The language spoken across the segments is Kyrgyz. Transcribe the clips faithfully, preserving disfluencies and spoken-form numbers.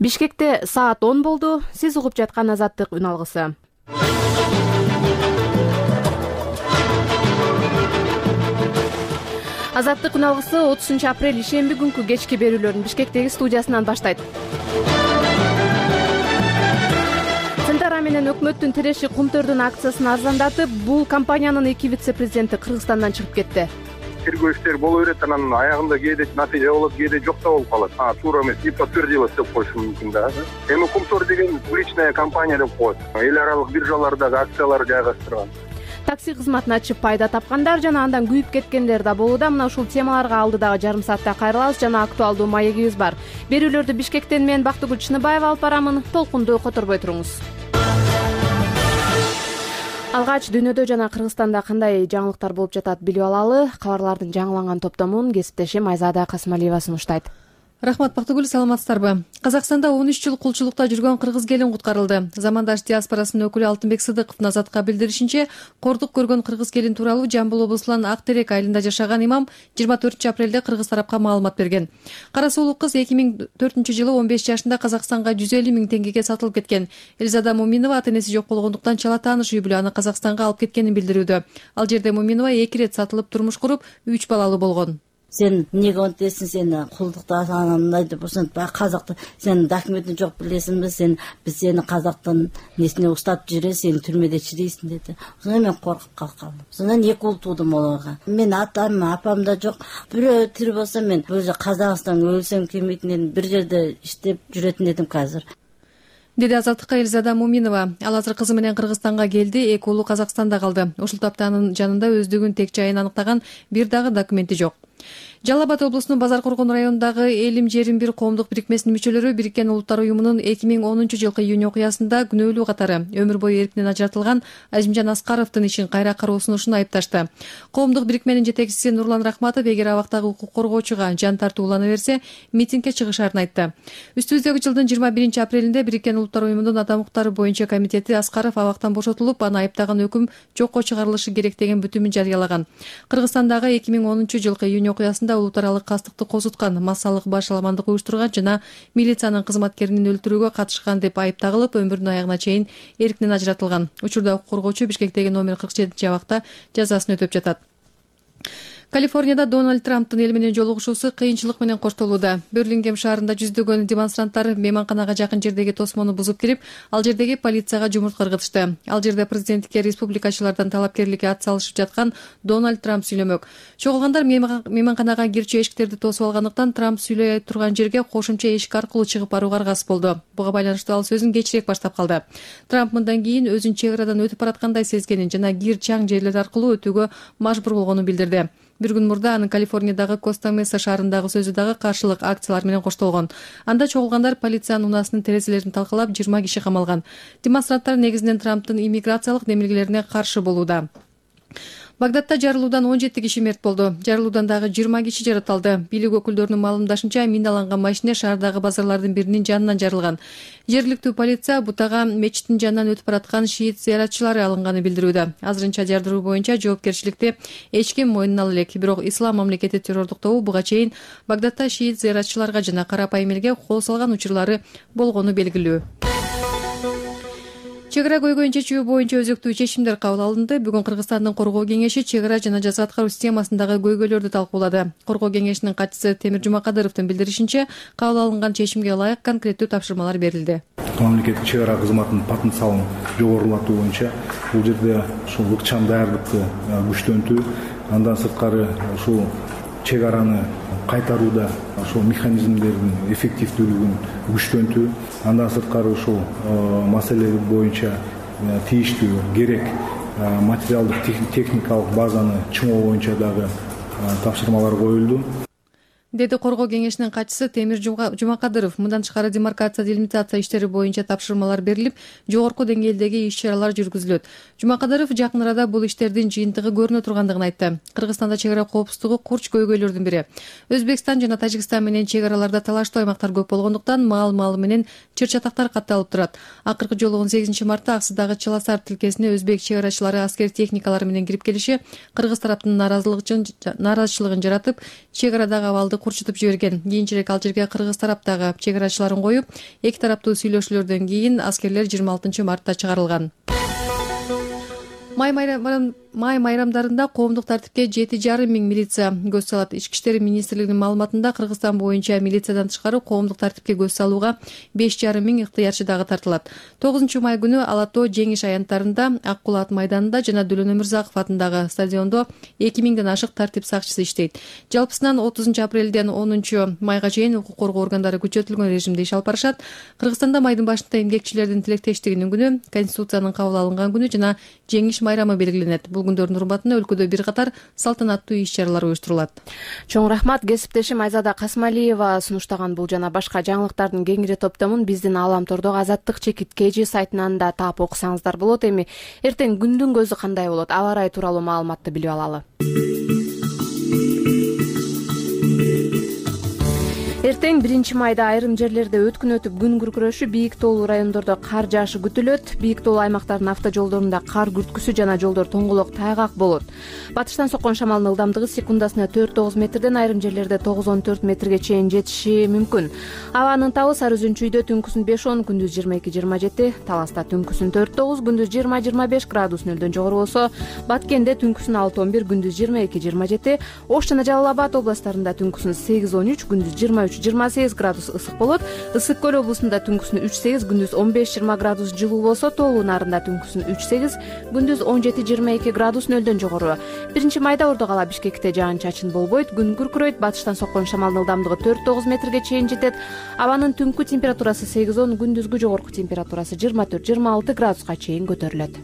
Бишкекте саат он болду. Сиз угуп жаткан Азаттык үн алгысы. Азаттык үн алгысы отузунчу апрель ишемби күнкү кечки берүүлөрүн Бишкектеги студиясынан баштайт. Центара менен өкмөттүн тиреши кумтөрдүн акциясын арзандатып, бул компаниянын эки вице-президенти Кыргызстандан чыгып кетти. Тергөө иштери боло берет, анан аягында кээде натыйжа болот, кээде жок да болуп калат. А туура эмес, не подтвердилось деп коюшу мүмкүн да. Эми Кумтор деген публичная компания деп коет. Эл аралык биржалардагы акциялар жайгаштырган. Такси кызматын ачып пайда тапкандар жана андан күйүп кеткендер да болууда. Мына ушул темаларга алдыдагы жарым саатта кайрылабыз жана актуалдуу маегибиз бар. Берүүлөрдү Бишкектен мен Бактыгүл Чыныбаева алып барамын. Толкунду которбой туруңуз. Алгач дүйнөдө жана Кыргызстанда кандай жаңылыктар болуп жатат билип алалы. Кабарлардын жаңыланган топтомун кесиптешим Айзада Касымалиева сунуштайт. Рахмат, Бактыгүл, саламатсыздарбы? Казакстанда он үч жыл кулчулукта жүргөн кыргыз келин куткарылды. Замандаш диаспорасынын өкүлү Алтынбек Сыдыковдун Азатка билдиришинче, кордук көргөн кыргыз келин тууралуу Жамбыл облусунун Ак Терек айылында жашаган имам жыйырма төртүнчү апрелде кыргыз тарапка маалымат берген. Кара сулуу кыз эки миң төртүнчү жылы он беш жашында Казакстанга жүз элүү миң теңгеге сатылып кеткен. Элизада Муминова ата энеси жок болгондуктан чала тааныш үй бүлө аны Казакстанга алып кеткенин билдирүүдө. Ал жерде Муминова эки ирет сатылып турмуш куруп, үч балалуу болгон. Сен неге онтесің, сені құлдықты асанамын деп ұрсын, қазақты, сенің документің жоқ білесің бі, сен, біз сені қазақтың несіне ұстап жүре, сені түрмеде шірейсің деді. Сонда мен қорқып қалқалым. Сонда екі ұл тудым оларға. Мен атам, апам да жоқ. Біреу тірі болса, мен өзі Қазақстан өлсем келмейтін, бір жерде іштеп жүретін едім қазір. Деди Азаттыкка Элизада Муминова. Ал азыр кызы менен Кыргызстанга келди, эки уулу Казакстанда калды. Ушул тапта анын жанында өздүгүн тек жайын аныктаган бир дагы документи жок. Жалал Абад облусунун Базар Коргон районундагы Элим жерин бир коомдук бирикмесинин мүчөлөрү Бириккен Улуттар уюмунун эки миң онунчу жылкы июнь окуясында күнөөлүү катары өмүр бою эркинен ажыратылган Азимжан Аскаровдун ишин кайра кароо сунушун айыпташты. Коомдук бирикменин жетекчиси Нурлан Рахматов эгер абактагы укук коргоочуга жан тартуулана берсе, митингге чыгышарын айтты. Үстүбүздөгү жылдын жыйырма биринчи апрелинде Бириккен Улуттар уюмунун адам укуктары боюнча комитети Аскаров абактан бошотулуп, аны айыптаган өкүм жокко чыгарылышы керек деген бүтүмүн жарыялаган. Кыргызстандагы эки миң онунчу жылкы июнь окуясында улут аралык кастыкты козуткан, массалык башаламандык уюштурган жана милициянын кызматкерин өлтүрүүгө катышкан деп айыпталып, өмүрүнүн аягына чейин эркинен ажыратылган. Учурда укук коргоочу Бишкектеги номер кырк жетинчи абакта жазасын өтөп жатат. Калифорнияда Дональд Трамптын эл менен жолугушуусу кыйынчылык менен коштолууда. Берлингем шаарында жүздөгөн демонстранттар мейманканага жакын жердеги тосмону бузуп кирип, ал жердеги полицияга жумурт кыргытышты. Ал жерде президенттикке республикачылардан талапкерликке ат салышып жаткан Дональд Трамп сүйлөмөк. Чогулгандар мейманканага кирчү эшиктерди тосуп алгандыктан Трамп сүйлөй турган жерге кошумча эшик аркылуу чыгып барууга аргасыз болду. Буга байланыштуу ал сөзүн кечирээк баштап калды. Трамп мындан кийин өзүн чек арадан өтүп бараткандай сезгенин жана кир чаң жерлер аркылуу өтүүгө мажбур болгонун билдирди. Бир күн мурда анын Калифорниядагы Коста-Меса шаарындагы сөзү дагы каршылык акциялар менен коштолгон. Анда чогулгандар полициянын унаасынын терезелерин талкалап, жыйырма киши камалган. Демонстранттар негизинен Трамптын иммиграциялык демилгелерине каршы болууда. Багдадта жарылуудан он жети киши мерт болду. Жарылуудан дагы жыйырма киши жаратылды. Бийлик өкүлдөрүнүн маалымдашынча, миналанган машина шаардагы базарлардын биринин жанынан жарылган. Жергиликтүү полиция бутага мечиттин жанынан өтүп бараткан шиит зыяратчылары алынганы билдирүүдө. Азырынча жардыруу боюнча жоопкерчиликти эч ким мойнуна ала элек. Бирок Ислам мамлекети террордук тобу буга чейин Багдадта шиит зыяратчыларга жана карапайым элге кол салган учурлары болгону белгилүү. Чек ара көйгөйүн чечүү боюнча өзөктүү чечимдер кабыл алынды. Бүгүн Кыргызстандын коргоо кеңеши чек ара жана жаза аткаруу системасындагы көйгөйлөрдү талкуулады. Коргоо кеңешинин катчысы Темир Жумакадыровдун билдиришинче, кабыл алынган чечимге ылайык конкреттүү тапшырмалар берилди. Мамлекеттик чек ара кызматынын потенциалын жогорулатуу боюнча бул жерде ушул ыкчам даярдыкты күчтөнтүү, андан сырткары ушул чек араны кайтарууда ошол механизмдердин эффективдүүлүгүн күчтөнтүү, андан сырткары ушул маселе боюнча тийиштүү керек материалдык техникалык базаны чыңоо боюнча дагы тапшырмалар коюлду. Деди коргоо кеңешинин катчысы Темир Жумакадыров. Мындан тышкары демаркация, делимитация иштери боюнча тапшырмалар берилип, жогорку деңгээлдеги иш-чаралар жүргүзүлөт. Жумакадыров жакын арада бул иштердин жыйынтыгы көрүнө тургандыгын айтты. Кыргызстанда чек ара коопсуздугу курч көйгөйлөрдүн бири. Өзбекстан жана Тажикстан менен чек араларда талаштуу аймактар көп болгондуктан маал-маалы менен чыр-чатактар катталып турат. Акыркы жолу он сегизинчи мартта Аксыдагы Чаласар тилкесине өзбек чек арачылары аскер техникалары менен кирип келиши Кыргыз тараптын нааразычылыгын жаратып, чек арадагы абалды курчутуп жиберген. Кийинчерээк ал жерге кыргыз тараптагы чек арачыларын коюп, эки тараптуу сүйлөшүүлөрдөн кийин аскерлер жыйырма алтынчы мартта чыгарылган. Май майрамдарында май майрамдарында коомдук тартипке жети жарым миң милиция көз салат. Ички иштер министрлигинин маалыматында Кыргызстан боюнча милициядан тышкары коомдук тартипке көз салууга беш жарым миң ыктыярчы дагы тартылат. тогузунчу май күнү Ала Тоо жеңиш аянттарында, Ак Кулат майданында жана Дөлөн Өмүрзаков атындагы стадиондо эки миңден ашык тартип сакчысы иштейт. Жалпысынан отузунчу апрелден онунчу майга чейин укук коргоо органдары күчөтүлгөн режимде иш алып барышат. Кыргызстанда майдын башында эмгекчилердин тилектештигинин күнү, Конституциянын кабыл алынган күнү жана жеңиш майрамы белгиленет. Бул күндөрдүн урматына өлкөдө бир катар салтанаттуу иш-чаралар уюштурулат. Чоң рахмат, кесиптешим Айзада Касмалиева сунуштаган бул жана башка жаңылыктардын кеңири топтомун биздин Ааламтордогу Азаттык чекит кж сайтынан да таап окусаңыздар болот. Эми эртең күндүн көзү кандай болот? Аба ырайы тууралуу маалыматты билип алалы. Эртең биринчи майда айрым жерлерде өткүн өтүп күн күркүрөшү, бийик тоолуу райондордо кар жаашы күтүлөт. Бийик тоолуу аймактардын автожолдорунда кар күрткүсү жана жолдор тоңголок тайгак болот. Батыштан соккон шамалдын ылдамдыгы секундасына төрт тогуз метрден, айрым жерлерде тогуз он төрт метрге чейин жетиши мүмкүн. Абанын табы Сары Үзүнчүйдө түнкүсүн беш он, күндүз жыйырма эки жыйырма жети, Таласта түнкүсүн төрт тогуз, күндүз жыйырма жыйырма беш градус нөлдөн жогору болсо, Баткенде түнкүсүн алты он бир, күндүз жыйырма эки жыйырма жети, Ош жана Жалал Абад областарында түнкүсүн сегиз он үч, күндүз жыйырма үч жыйырма сегиз градус ысык болот. Ысык көл облусунда түнкүсүн үч сегиз, күндүз он беш жыйырма градус жылуу болсо, Тоолуу Нарында түнкүсүн үч сегиз, күндүз он жети жыйырма эки градус нөлдөн жогору. Биринчи майда Ордо кала Бишкекте жаан-чачын болбойт, күн күркүрөйт. Батыштан соккон шамалдын ылдамдыгы төрт тогуз метрге чейин жетет. Абанын түнкү температурасы сегиз он, күндүзгү жогорку температурасы жыйырма төрт жыйырма алты градуска чейин көтөрүлөт.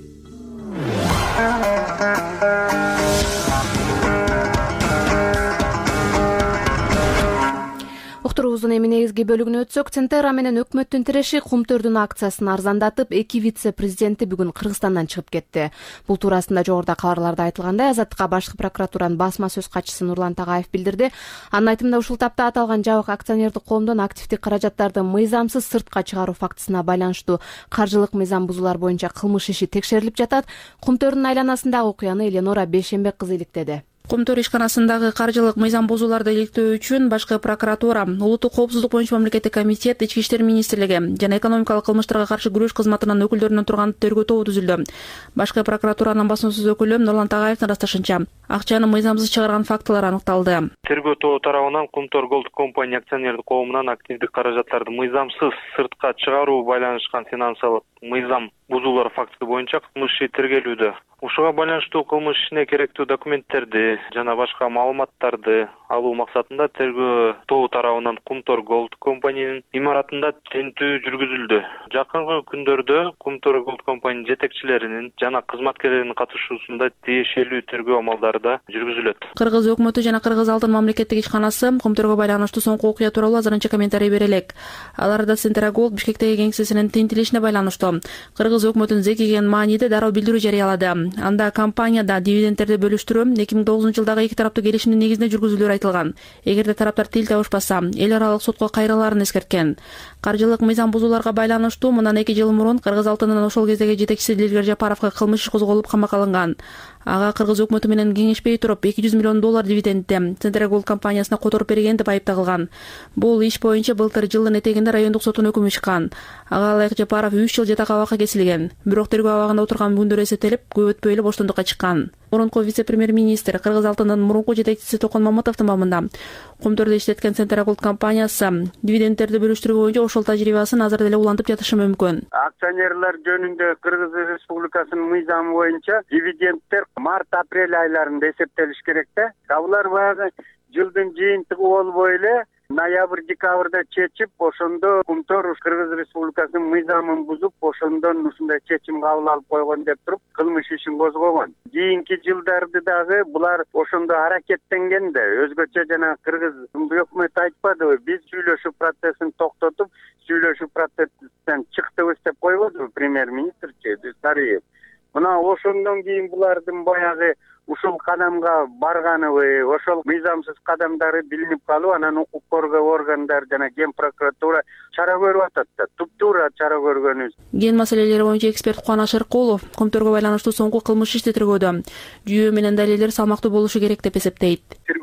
Уктуруубуздун эми негизги бөлүгүнө өтсөк, Центера менен өкмөттүн тиреши кумтөрдүн акциясын арзандатып, эки вице-президенти бүгүн Кыргызстандан чыгып кетти. Бул туурасында жогоруда кабарларда айтылгандай, Азаттыкка башкы прокуратуранын басма сөз катчысы Нурлан Тагаев билдирди. Анын айтымында ушул тапта аталган жабык акционердик коомдон активдик каражаттарды мыйзамсыз сыртка чыгаруу фактысына байланыштуу каржылык мыйзам бузуулар боюнча кылмыш иши текшерилип жатат. Кумтөрдүн айланасындагы окуяны Эленора Бейшембек кызы иликтеди. Кумтөр ишканасындагы каржылык мыйзам бузууларды иликтөө үчүн башкы прокуратура, Улуттук коопсуздук боюнча мамлекеттик комитет, Ички иштер министрлиги жана экономикалык кылмыштарга каршы күрөш кызматынын өкүлдөрүнөн турган тергөө тобу түзүлдү. Башкы прокуратуранын басма сөз өкүлү Нурлан Тагаевдин ырасташынча, акчаны мыйзамсыз чыгарган фактылар аныкталды. Тергөө тобу тарабынан Кумтөр Голд компания акционердик коомунан активдик каражаттарды мыйзамсыз сыртка чыгаруу байланышкан финансылык мыйзам бузуулар фактысы боюнча кылмыш иши тергелүүдө. Ушуга байланыштуу кылмыш ишине керектүү документтерди жана башка маалыматтарды алуу максатында тергөө тобу тарабынан Кумтөр Голд компаниянын имаратында тинтүү жүргүзүлдү. Жакынкы күндөрдө Кумтөр Голд компаниянын жетекчилеринин жана кызматкерлеринин катышуусунда тиешелүү тергөө амалдары да жүргүзүлөт. Кыргыз өкмөтү жана Кыргыз Алтын мамлекеттик ишканасы Кумтөргө байланыштуу соңку окуя тууралуу азырынча комментарий бере элек. Аларда Центера Голд Бишкектеги кеңсесинин тинтилишине байланыштуу Кыргыз өкмөтүнүн Зекиген мааниде дароо билдирүү жарыялады. Анда компанияда дивидендтерди бөлүштүрүү эки миң тогузунчу жылдагы эки тараптуу келишимдин негизинде жүргүзүлөөрү айтылган. Эгерде тараптар тил табышпаса, эл аралык сотко кайрылаарын эскерткен. Каржылык мыйзам бузууларга байланыштуу мындан эки жыл мурун Кыргыз Алтынынын ошол кездеги жетекчиси Дилгер Жапаровго кылмыш иш козголуп камакка алынган. Ага Кыргыз өкмөтү менен кеңешпей туруп эки жүз миллион доллар дивидендди Центера Голд компаниясына которуп берген деп айыпталган. Бул иш боюнча былтыр жылдын этегинде райондук соттун өкүмү чыккан. Ага ылайык Жапаров үч жыл жатак абакка кесилген. Бирок тергөө абагында отурган күндөр эсептелип, көп өтпөй эле боштондукка чыккан. Мурунку вице-премьер-министр Кыргыз Алтынынын мурунку жетекчиси Токон Мамытовдун бабында Кумтөрдө иштеткен Центера Голд компаниясы дивидендтерди бөлүштүрүү боюнча ошол тажрыйбасын азыр деле улантып жатышы мүмкүн. Акционерлер жөнүндө Кыргыз Республикасынын мыйзамы боюнча дивидендтер март-апрель айларында эсептелиш керек да. Булар баягы жылдын жыйынтыгы болбой эле ноябрь-декабрда чечип, ошондо Кумтөр Кыргыз Республикасынын мыйзамын бузуп, ошондон ушундай чечим кабыл алып койгон деп туруп, кылмыш ишин козгогон. Кийинки жылдарды дагы булар ошондо аракеттенген да. Өзгөчө жана Кыргыз өкмөтү айтпадыбы, биз сүйлөшүү процессин токтотуп, сүйлөшүү процессинден чыктыбыз деп койбодубу премьер-министр Сарыев. Мына ошондон кийин булардын баягы ушул кадамга барганыбы, ошол мыйзамсыз кадамдары билинип калып, анан укук коргоо органдары жана Ген прокуратура чара көрүп атат да. Туптуура чара көргөнүбүз. Ген маселелери боюнча эксперт Кубаныч Шыркулов Кумтөргө байланыштуу соңку кылмыш ишти тергөөдө жүйө менен далилдер салмактуу болушу керек деп эсептейт. Тергөө иштери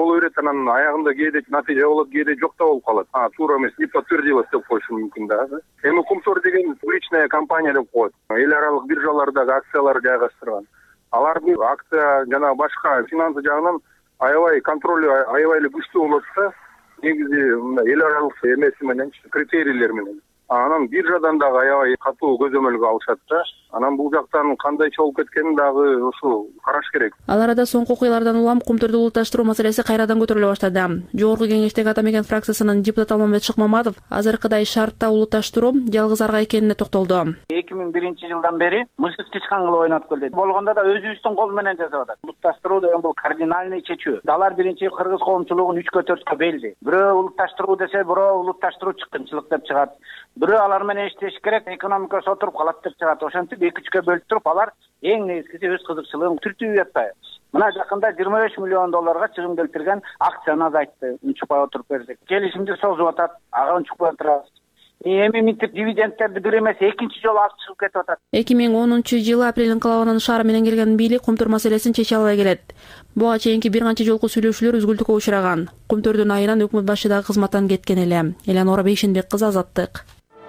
боло берет, анан аягында кээде натыйжа болот, кээде жок да болуп калат. А туура эмес, не подтвердилось деп коюшу мүмкүн да. Эми Кумтор деген публичная компания деп коет. Эл аралык биржалардагы акциялар жайгаштырган. Алардын акция жана башка финансы жагынан аябай контролю аябай эле күчтүү болот да. Негизи эл аралык эмеси менен, критерийлер менен. Анан биржадан дагы аябай катуу көзөмөлгө алышат да. Анан бул жактан кандайча болуп кеткенин дагы ошо караш керек. Ал арада соңку окуялардан улам Кумтөрдү улутташтыруу маселеси кайрадан көтөрүлө баштады. Жогорку кеңештеги Ата Мекен фракциясынын депутаты Алмамбет Шыкмаматов азыркыдай шартта улутташтыруу жалгыз арга экенине токтолду. эки миң биринчи жылдан бери мышык тышкан кылып ойнотуп келди. Болгондо да өзүбүздүн кол менен жасап атат. Улутташтыруу деген бул кардинальный чечүү. Алар биринчи кыргыз коомчулугун үчкө төрткө белди. Бирөө улутташтыруу десе, бирөө улутташтыруу чыккынчылык деп чыгат. Бирөө алар менен иштеш керек, экономикасы отуруп калат деп чыгат. Ошентип эки үчкө бөлүп туруп алар эң негизгиси өз кызыкчылыгын түртүп атпайбы. Мына жакында жыйырма беш миллион долларга чыгым келтирген акцияны азайтты. Унчукпай отуруп бердик. Келишимди созуп атат, ага унчукпай отурабыз. Эми мынтип дивидендтерди бир эмес экинчи жолу алып чыгып кетип атат. эки миң онунчу жылы апрель инкылабынын шаары менен келген бийлик Кумтөр маселесин чече албай келет. Буга чейинки бир канча жолку сүйлөшүүлөр үзгүлтүккө учураган. Кумтөрдүн айынан өкмөт башы дагы кызматтан кеткен эле. Элеонора Бейшенбек кызы, Азаттык.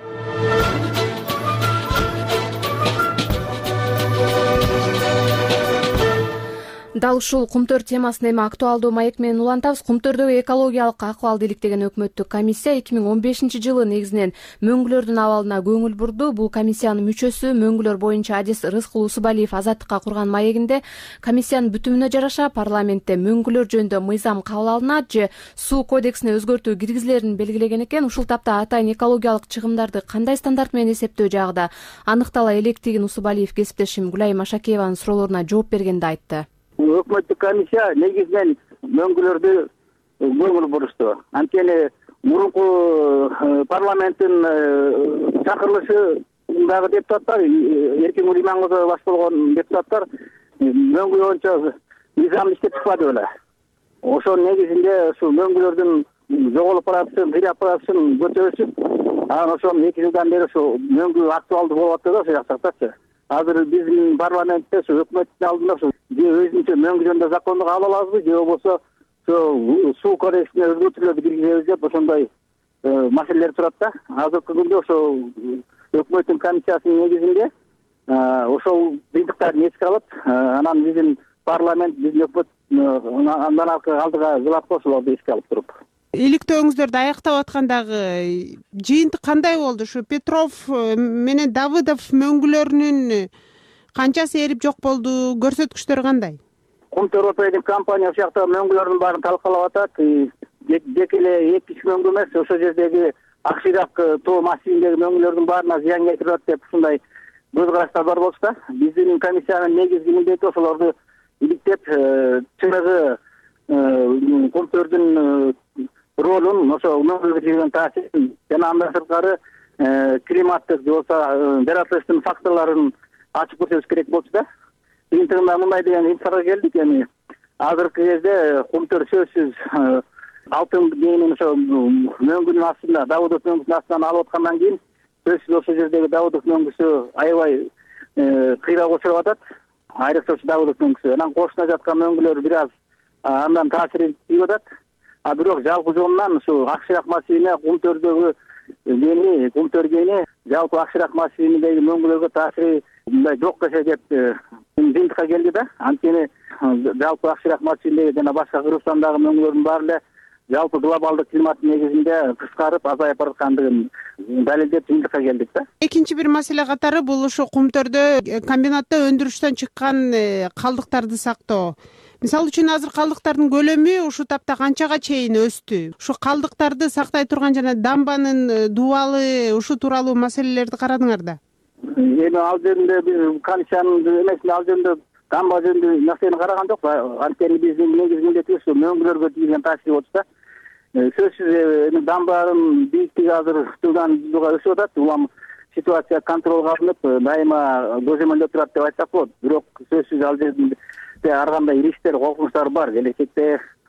Дал ушул Кумтөр темасын эми актуалдуу маек менен улантабыз. Кумтөрдөгү экологиялык акыбалды иликтеген өкмөттүк комиссия эки миң он бешинчи жылы негизинен мөңгүлөрдүн абалына көңүл бурду. Бул комиссиянын мүчөсү мөңгүлөр боюнча Адис Рыскул Усубалиев Азаттыкка курган маегинде комиссиянын бүтүмүнө жараша парламентте мөңгүлөр жөнүндө мыйзам кабыл алынат же суу кодексине өзгөртүү киргизилерин белгилеген экен. Ушул тапта атайын экологиялык чыгымдарды кандай стандарт менен эсептөө жагы да аныктала электигин Усубалиев кесиптешим Гүлайым Ашакееванын суроолоруна жооп бергенде айтты. Өкмөттүк комиссия негизинен мөңгүлөрдү көңүл бурушту. Анткени мурунку парламенттин чакырылышындагы депутаттар, Эркин Нуримановго баш болгон депутаттар мөңгү боюнча мыйзам иштеп чыкпады беле. Ошонун негизинде ушул мөңгүлөрдүн жоголуп баратышын, кыйрап баратышын көтөрүшүп, анан ошол эки жылдан бери ушул мөңгү актуалдуу болуп атты да ошол жактачы. Азыр биздин парламентте ошо өкмөттүн алдында ошо же өзүнчө мөңгү жөнүндө законду кабыл алабызбы, же болбосо ошо суу кодексине өзгөртүүлөрдү киргизебиз деп ошондой маселелер турат да. Азыркы күндө ошо өкмөттүн комиссиясынын негизинде ошол кыйынтыктарды эске алып, анан биздин парламент, биздин өкмөт андан аркы алдыга жылап ошолорду эске алып туруп. Иликтөөңүздөрдү аяктап аткандагы жыйынтык кандай болду? Ушу Петров менен Давыдов мөңгүлөрүнүн канчасы эрип жок болду? Көрсөткүчтөр кандай? Кумтөр опрединг компания ошол жакта мөңгүлөрдүн баарын талкалап атат. Жеке эле эки үч мөңгү эмес, ошол жердеги Акширак тоо массивиндеги мөңгүлөрдүн баарына зыян келтирип атат деп ушундай көз караштар бар болчу да. Биздин комиссиянын негизги милдети ошолорду иликтеп, чыныгы Кумтөрдүн ролун, ошо мөңгүлөргө тийген таасирин жана андан сырткары климаттык же болбосо жаратылыштын факторлорун ачып көрсөтүш керек болчу да. Кыйынтыгында мындай деген инфага келдик, эми азыркы кезде Кумтөр сөзсүз алтын деңинин ошо мөңгүнүн астында, Давыдов мөңгүсүнүн астынан алып аткандан кийин сөзсүз ошол жердеги Давыдов мөңгүсү аябай кыйрап учуруп атат. Айрыкча ошо Давыдов мөңгүсү. Анан кошуна жаткан мөңгүлөр бир аз андан таасирин тийип атат. А бирок жалпы жолунан ушу Акширак массивине Кумтөрдөгү дени, Кумтөр дени жалпы Акширак массивиндеги мөңгүлөргө таасири мындай жок десе деп жыйынтыкка келди да. Анткени жалпы Акширак массивиндеги жана башка Кыргызстандагы мөңгүлөрдүн баары эле жалпы глобалдык климат негизинде кыскарып, азайып бараткандыгын далилдеп жыйынтыкка келдик да. Экинчи бир маселе катары бул ушу Кумтөрдө комбинатта өндүрүштөн чыккан калдыктарды сактоо. Мисалы үчүн азыр калдыктардын көлөмү ушу тапта канчага чейин өстү? Ушу калдыктарды сактай турган жана дамбанын дубалы ушу тууралуу маселелерди карадыңар да? Эми ал жеринде биз комиссиянын эмесинде ал жеринде дамба жөнүндө нерсени караган жок. Анткени биздин негизги милдетибиз ушу мөңгүлөргө тийген таасири болчу да. Сөзсүз эми дамбанын бийиктиги азыр жылдан жылга өсүп атат. Улам ситуация контролго алынып, дайыма көзөмөлдө турат деп айтсак болот. Бирок сөзсүз ал жерде ар кандай рисктер, коркунучтар бар келечекте.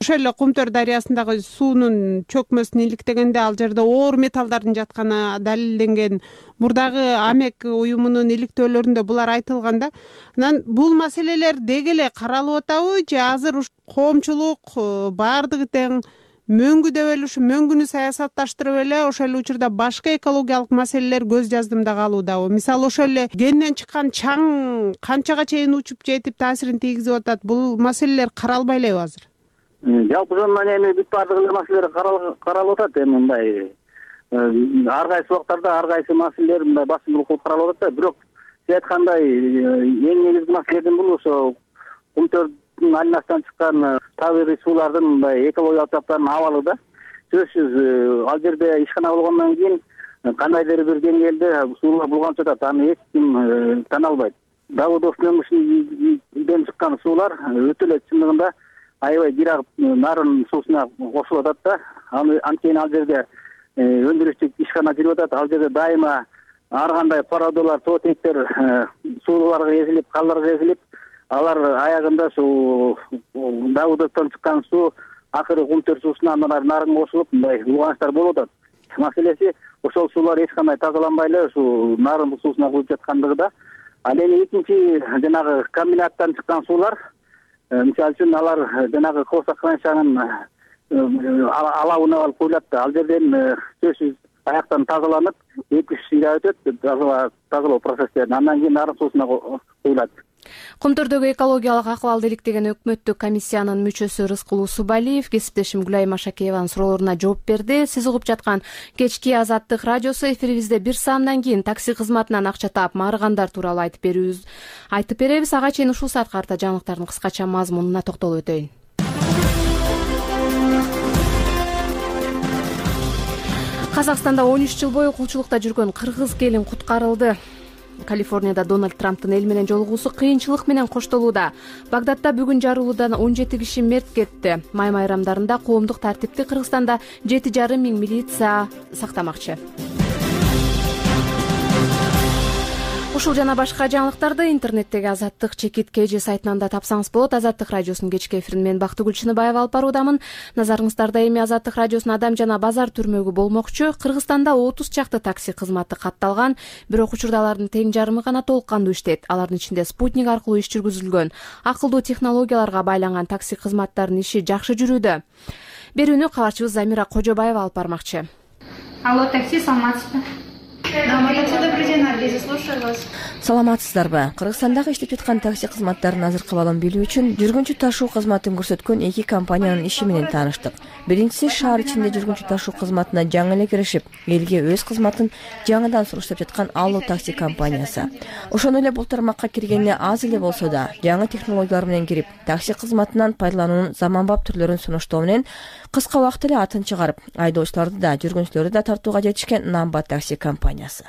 ошол эле Кумтөр дарыясындагы суунун чөкмөсүн иликтегенде ал жерде оор металлдардын жатканы далилденген. Мурдагы АМЕК уюмунун иликтөөлөрүндө булар айтылган да. Анан бул маселелер деги эле каралып атабы же азыр коомчулук баардыгы тең мөңгүдөп эле ушу мөңгүнү саясатташтырып эле ошол эле учурда башка экологиялык маселелер көз жаздымда калуудабы? Мисалы ошол эле кенден чыккан чаң канчага чейин учуп жетип таасирин тийгизип атат? Бул маселелер каралбай элеби азыр? Жалпы жонунан эми бүт баардык эле маселелер каралып атат. Эми мындай ар кайсы убактарда ар кайсы маселелер мындай басымдуулук кылып каралып атат да. Бирок сиз айткандай эң негизги маселелердин бул ошо Кумтөрдүн айланасынан чыккан табигый суулардын мындай экологиялык таптардын абалы да. Сөзсүз ал жерде ишкана болгондон кийин кандайдыр бир деңгээлде суулар булганып жатат. Аны эч ким тана албайт. Давыдов мөңгүсүнөн чыккан суулар өтө эле чындыгында аябай бир агып нарын суусуна кошулуп атат да. Аны анткени ал жерде өндүрүштүк ишкана жүрүп атат. Ал жерде дайыма ар кандай породалар, тоотектер сууларга эзилип, калдарга эзилип, алар аягында ушул Давыдовдон чыккан суу акыры Кумтөр суусуна андан нарын кошулуп, мындай улганыштар болуп атат. Маселеси ошол суулар эч кандай тазаланбай эле ушул нарын суусуна куюп жаткандыгы да. Ал эми экинчи жанагы комбинаттан чыккан суулар, мисалы үчүн алар жанагы Косакранчанын алабына алып куюлат да. Ал жерден сөзсүз аяктан тазаланып, эки үч ай өтөт тазалоо процесстерин. Андан кийин нарын суусуна куюлат. Кумтөрдөгү экологиялык акыбалды иликтеген өкмөттүк комиссиянын мүчөсү Рыскул Усубалиев кесиптешим Гүлай Машакееванын суроолоруна жооп берди. Сиз угуп жаткан кечки Азаттык радиосу. Эфирибизде бир саамдан кийин такси кызматынан акча таап марыгандар тууралуу айтып берүүбүз айтып беребиз. Ага чейин ушул саат карта жаңылыктардын кыскача мазмунуна токтолуп өтөйүн. Казакстанда он үч жыл бою кулчулукта жүргөн кыргыз келин куткарылды. Калифорнияда Дональд Трамптын эл менен жолугуусу кыйынчылык менен коштолууда. Багдадда бүгүн жарылуудан он жети киши мерт кетти. Май майрамдарында коомдук тартипти Кыргызстанда жети жарым миң милиция сактамакчы. Ушул жана башка жаңылыктарды интернеттеги Азаттык чекит кж сайтынан да тапсаңыз болот. Азаттык радиосунун кечки эфирин мен Бактыгүл Чыныбаева алып баруудамын. Назарыңыздарда эми Азаттык радиосунун адам жана базар түрмөгү болмокчу. Кыргызстанда отуз чакты такси кызматы катталган, бирок учурда алардын тең жарымы гана толук кандуу иштейт. Алардын ичинде спутник аркылуу иш жүргүзүлгөн. Акылдуу технологияларга байланган такси кызматтарынын иши жакшы жүрүүдө. Берүүнү кабарчыбыз Замира Кожобаева алып бармакчы. Алло, такси, саламатсызбы? Добрый день, Наргиза, слушаю вас. Саламатсыздарбы? Кыргызстандагы иштеп жаткан такси кызматтарынын азыркы абалын билүү үчүн жүргүнчү ташуу кызматын көрсөткөн эки компаниянын иши менен тааныштык. Биринчиси шаар ичинде жүргүнчү ташуу кызматына жаңы эле киришип, элге өз кызматын жаңыдан суруштап жаткан Алло такси компаниясы. Ошону эле бул тармакка киргенине аз эле болсо да, жаңы технологиялар менен кирип, такси кызматынан пайдалануунун заманбап түрлөрүн сунуштоо менен кыска убакытта эле атын чыгарып, айдоочуларды да, жүргүнчүлөрдү да тартууга жетишкен Намба такси компаниясы.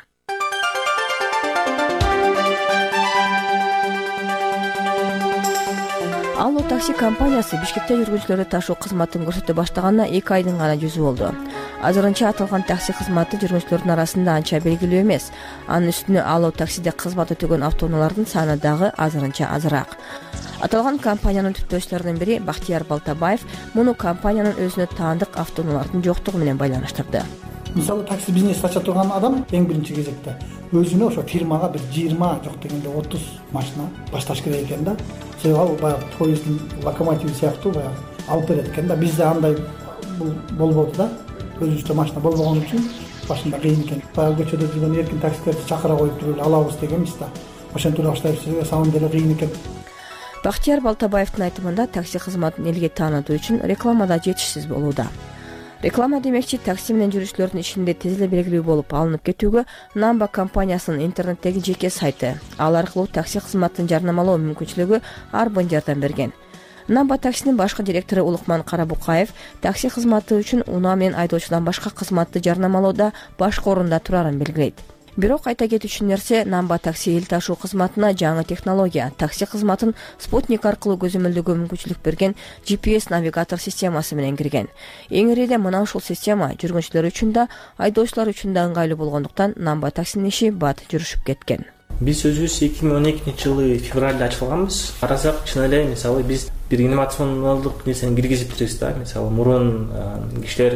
Алло такси компаниясы Бишкекте жүргүнчүлөрдү ташуу кызматын көрсөтө баштаганына эки айдын гана жүзү болду. Азырынча аталган такси кызматы жүргүнчүлөрдүн арасында анча белгилүү эмес. Анын үстүнө Алло таксиде кызмат өтөгөн автоунаалардын саны дагы азырынча азыраак. Аталган компаниянын түптөөчүлөрүнүн бири Бактияр Балтабаев муну компаниянын өзүнө таандык автоунаалардын жоктугу менен байланыштырды. Мисалы такси бизнес ача турган адам эң биринчи кезекте өзүнө ошо фирмага бир жыйырма жок дегенде отуз машина башташ керек экен да. Себеби ал баягы поезддин локомотиви сыяктуу баягы алып берет экен да. Бизде андай болбоду да. Өзүбүздө машина болбогон үчүн башында кыйын экен. Баягы көчөдө жүргөн эркин таксилерди чакыра коюп туруп эле алабыз дегенбиз да. Ошентип эле баштайбыз. Самом деле кыйын экен. Бактияр Балтабаевдин айтымында такси кызматын элге таанытуу үчүн рекламада жетишсиз болууда. Реклама демекчи такси менен жүрүүчүлөрдүн ишинде тез эле белгилүү болуп алынып кетүүгө Намба компаниясынын интернеттеги жеке сайты. Ал аркылуу такси кызматын жарнамалоо мүмкүнчүлүгү арбын жардам берген. Намба таксинин башкы директору Улукман Карабукаев такси кызматы үчүн унаа менен айдоочудан башка кызматты жарнамалоодо башкы орунда турарын белгилейт. Бирок айта кетүүчү нерсе, Намба такси эл ташуу кызматына жаңы технология, такси кызматын спутник аркылуу көзөмөлдөгө мүмкүнчүлүк берген джи пи эс навигатор системасы менен кирген. Эң ириде мына ушул система жүргүнчүлөр үчүн да, айдоочулар үчүн да ыңгайлуу болгондуктан Намба таксинин иши бат жүрүшүп кеткен. Биз өзүбүз эки миң он экинчи жылы февралда ачылганбыз. Карасак, чын эле мисалы биз бир инновациондук нерсени киргизип жүрөбүз да. Мисалы мурун кишилер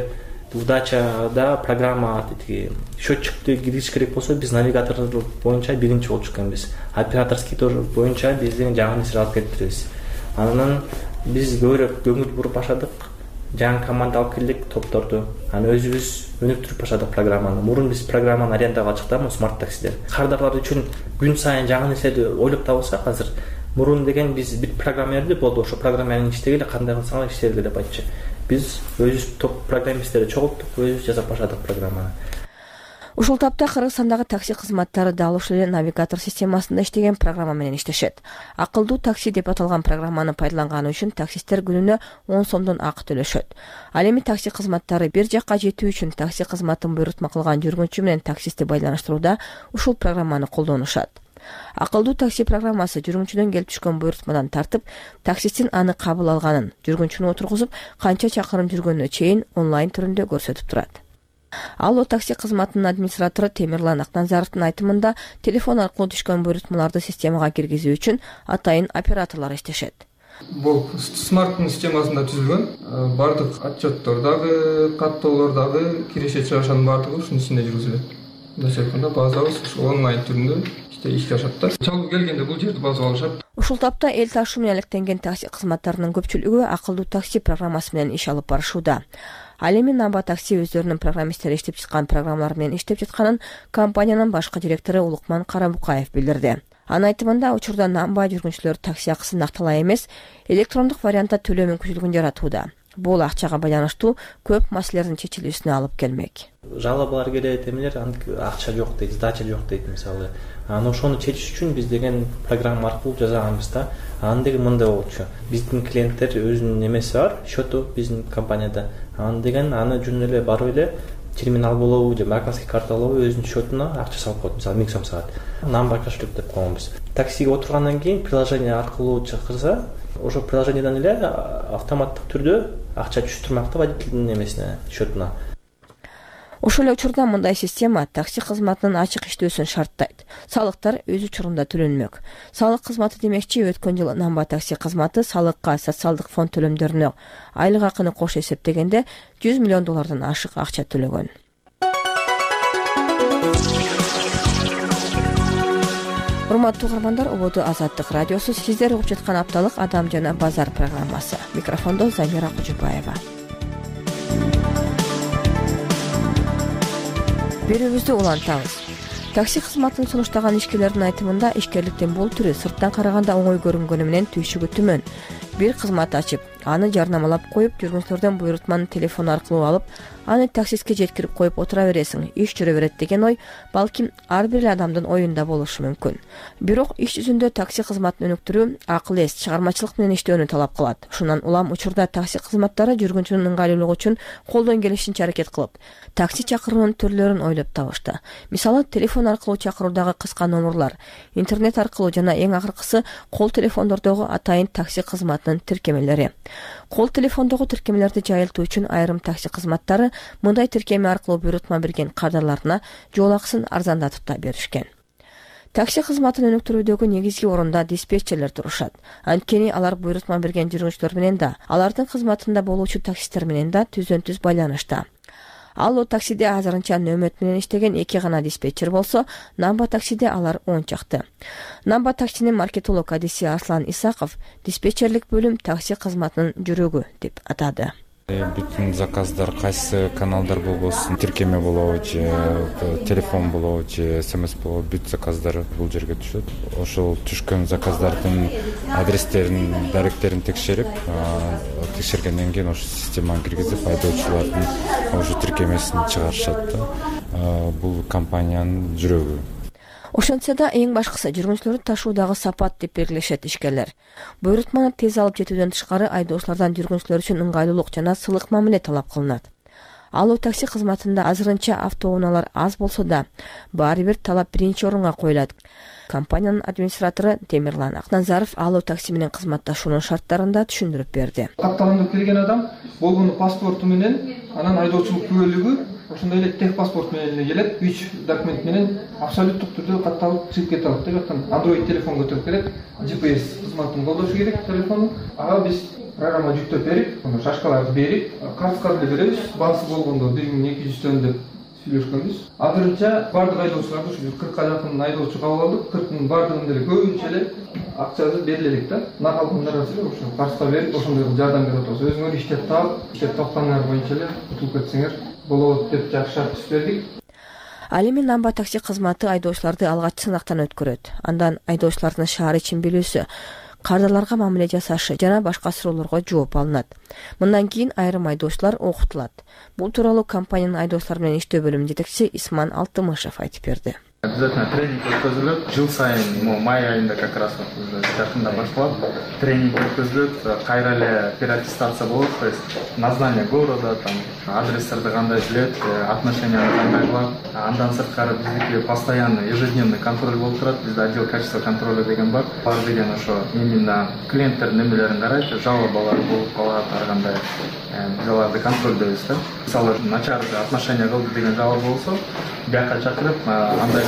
удачада программа тиги счетчикти киргизиш керек болсо, биз навигатор боюнча биринчи болуп чыкканбыз. Операторский тоже боюнча бизден жаңы нерсе алып келип жүрөбүз. Анан биз көбүрөөк көңүл буруп баштадык. Жаңы команда алып келдик, топторду. Аны өзүбүз өнүктүрүп баштадык программаны. Мурун биз программаны арендага алчыктабыз, смарт таксилер. Кардарлар үчүн күн сайын жаңы нерселерди ойлоп табылсак, азыр мурун деген биз бир программа берди, болду. Ошо программаны иштегеле, кандай кылсаңар иштелгиле деп айтчу. Биз өзүбүз топ программисттерди чогулттук, өзүбүз жасап баштадык программаны. Ушул тапта Кыргызстандагы такси кызматтары дал ушул эле навигатор системасында иштеген программа менен иштешет. Акылдуу такси деп аталган программаны пайдаланганы үчүн таксисттер күнүнө он сомдон акы төлөшөт. Ал эми такси кызматтары бир жакка жетүү үчүн такси кызматын буйрутма кылган жүргүнчү менен таксистти байланыштырууда ушул программаны колдонушат. Акылдуу такси программасы жүргүнчүдөн келип түшкөн буйрутмадан тартып, таксисттин аны кабыл алганын, жүргүнчүнү отургузуп, канча чакырым жүргөнүнө чейин онлайн түрүндө көрсөтүп турат. Алло такси кызматынын администратору Темирлан Акназаровдун айтымында, телефон аркылуу түшкөн буйрутмаларды системага киргизүү үчүн атайын операторлор иштешет. Бул смарттын системасында түзүлгөн. Бардык отчеттордогу, каттоолордогу киреше чыгышанын бардыгы ушунун ичинде жүргүзүлөт. Мындайча айтканда, базабыз онлайн түрүндө иште ашат да. Чалуу келгенде бул жерди басып алышат. Ушул тапта эл ташуу менен алектенген такси кызматтарынын көпчүлүгү акылдуу такси программасы менен иш алып барышууда. Ал эми Намба такси өздөрүнүн программисттери иштеп чыккан программалар менен иштеп жатканын компаниянын башкы директору Улукман Карабукаев билдирди. Анын айтымында, учурда Намба жүргүнчүлөр такси акысын акталай эмес, электрондук вариантта төлөө мүмкүнчүлүгүн жаратууда. Бул акчага байланыштуу көп маселелердин чечилүүсүнө алып келмек. Жалобалар келет, эмелер акча жок дейт, сдача жок дейт мисалы. Аны ошону чечиш үчүн биз деген программа аркылуу жасаганбыз да. Аны деген мындай болчу. Биздин клиенттер өзүнүн эмеси бар, счету биздин компанияда. Аны деген аны жөн эле барып эле терминал болобу же банковский карта болобу өзүнүн счетуна акча салып коет, мисалы миң сом саат. Намба кошелек деп койгонбуз. Таксиге отургандан кийин приложение аркылуу чакырса, ошо приложениеден эле автоматтык түрдө акча түшүп турмак да водительдин эмесине, счетуна. Ошол эле учурда мындай система такси кызматынын ачык иштөөсүн шарттайт. Салыктар өз учурунда төлөнмөк. Салык кызматы демекчи, өткөн жылы Намба такси кызматы салыкка, социалдык фонд төлөмдөрүнө айлык акыны кош эсептегенде жүз миллион доллардан ашык акча төлөгөн. Урматтуу угармандар, Ободу Азаттык радиосу, сиздер угуп жаткан апталык Адам жана базар программасы. Микрофондо Замира Кожубаева. Берүүбүздү улантабыз. Такси кызматын сунуштаган ишкерлердин айтымында, ишкерликтин бул түрү сырттан караганда оңой көрүнгөнү менен түйшүгү түмөн. Бир кызмат ачып, аны жарнамалап коюп, жүргүнчүлөрдөн буйрутманы телефон аркылуу алып, аны таксистке жеткирип коюп отура бересиң, иш жүрө берет деген ой балким ар бир адамдын оюнда болушу мүмкүн. Бирок иш жүзүндө такси кызматын өнүктүрүү акыл эс, чыгармачылык менен иштөөнү талап кылат. Ушундан улам учурда такси кызматтары жүргүнчүнүн ыңгайлуулугу үчүн колдон келишинче аракет кылып, такси чакыруунун түрлөрүн ойлоп табышты. Мисалы, телефон аркылуу чакыруудагы кыска номурлар, интернет аркылуу жана эң акыркысы кол телефондордогу атайын такси кызматынын тиркемелери. Кол телефондогу тиркемелерди жайылтуу үчүн айрым такси кызматтары мындай тиркеме аркылуу буйрутма берген кардарларына жол акысын арзандатып да беришкен. Такси кызматын өнүктүрүүдөгү негизги орунда диспетчерлер турушат. Анткени алар буйрутма берген жүргүнчүлөр менен да, алардын кызматында болуучу таксисттер менен да түзөн-түз байланышта. Алло таксиде азырынча нөмөт менен иштеген эки гана диспетчер болсо, Намба таксиде алар он чакты. Намба таксинин маркетолог адиси Аслан Исаков диспетчерлик бөлүм такси кызматынын жүрөгү деп атады. Бүтүн заказдар кайсы каналдар болбосун, тиркеме болобу же телефон болобу же смс болобу, бүт заказдар бул жерге түшөт. Ошол түшкөн заказдардын адрестерин, даректерин текшерип, текшергенден кийин ошо системага киргизип, айдоочулардын ошо тиркемесин чыгарышат да. Бул компаниянын жүрөгү. Ошентсе да эң башкысы жүргүнчүлөрдү ташуудагы сапат деп белгилешет ишкерлер. Буйрутманы тез алып жетүүдөн тышкары айдоочулардан жүргүнчүлөр үчүн ыңгайлуулук жана сылык мамиле талап кылынат. Алуу такси кызматында азырынча автоунаалар аз болсо да, баары бир талап биринчи орунга коюлат. Компаниянын администратору Темирлан Акназаров алуу такси менен кызматташуунун шарттарын да түшүндүрүп берди. Катталымдуу келген адам болгону паспорту менен, анан айдоочулук күбөлүгү ошондой эле тех паспорт менен эле келет, үч документ менен абсолюттук түрдө катталып чыгып кете алат. Жактан Android телефон көтөрүп келет, джи пи эс кызматын колдошу керек телефону. Ага биз программа жүктөп берип, аны шашкаларды берип, картка деле беребиз. Баасы болгондо бир миң эки жүз сом деп сүйлөшкөнбүз. Азырынча бардык айдоочуларды ушу кыркка жакын айдоочу кабыл алдык. кырктын бардыгын деле көбүнчө эле акчасы берилет да. Накалдын нарасы эле ошо карска берип, ошондой жардам берип атабыз. Өзүңөр иштеп таап, иштеп тапканыңар боюнча эле утуп кетсеңер болот деп жакшы шарт түзүп бердик. Ал эми Намба такси кызматы айдоочуларды алгач сынактан өткөрөт. Андан айдоочулардын шаар ичин билүүсү, кардаларга мамиле жасашы жана башка суроолорго жооп алынат. Мындан кийин айрым айдоочулар окутулат. Бул тууралуу компаниянын айдоочулар менен иштөө бөлүмүнүн жетекчиси Исман Алтымышев айтып берди. Обязательно тренинг өткөзүлөт. Жыл сайын май айында как раз жакында башталат. Тренинг өткөзүлөт. Кайра эле переаттестация болот. То есть название города, там адрестерди кандай билет, отношенияны кандай кылат. Андан сырткары биздики постоянный ежедневный контроль болуп турат. Бизде отдел качества контроля деген бар. Бар деген ошо именно клиенттердин немелерин карайт, жалобалар болуп калат, ар кандай биз аларды контролдойбуз да. Мисалы начар отношения кылды деген жалоба болсо, бияка чакырып андай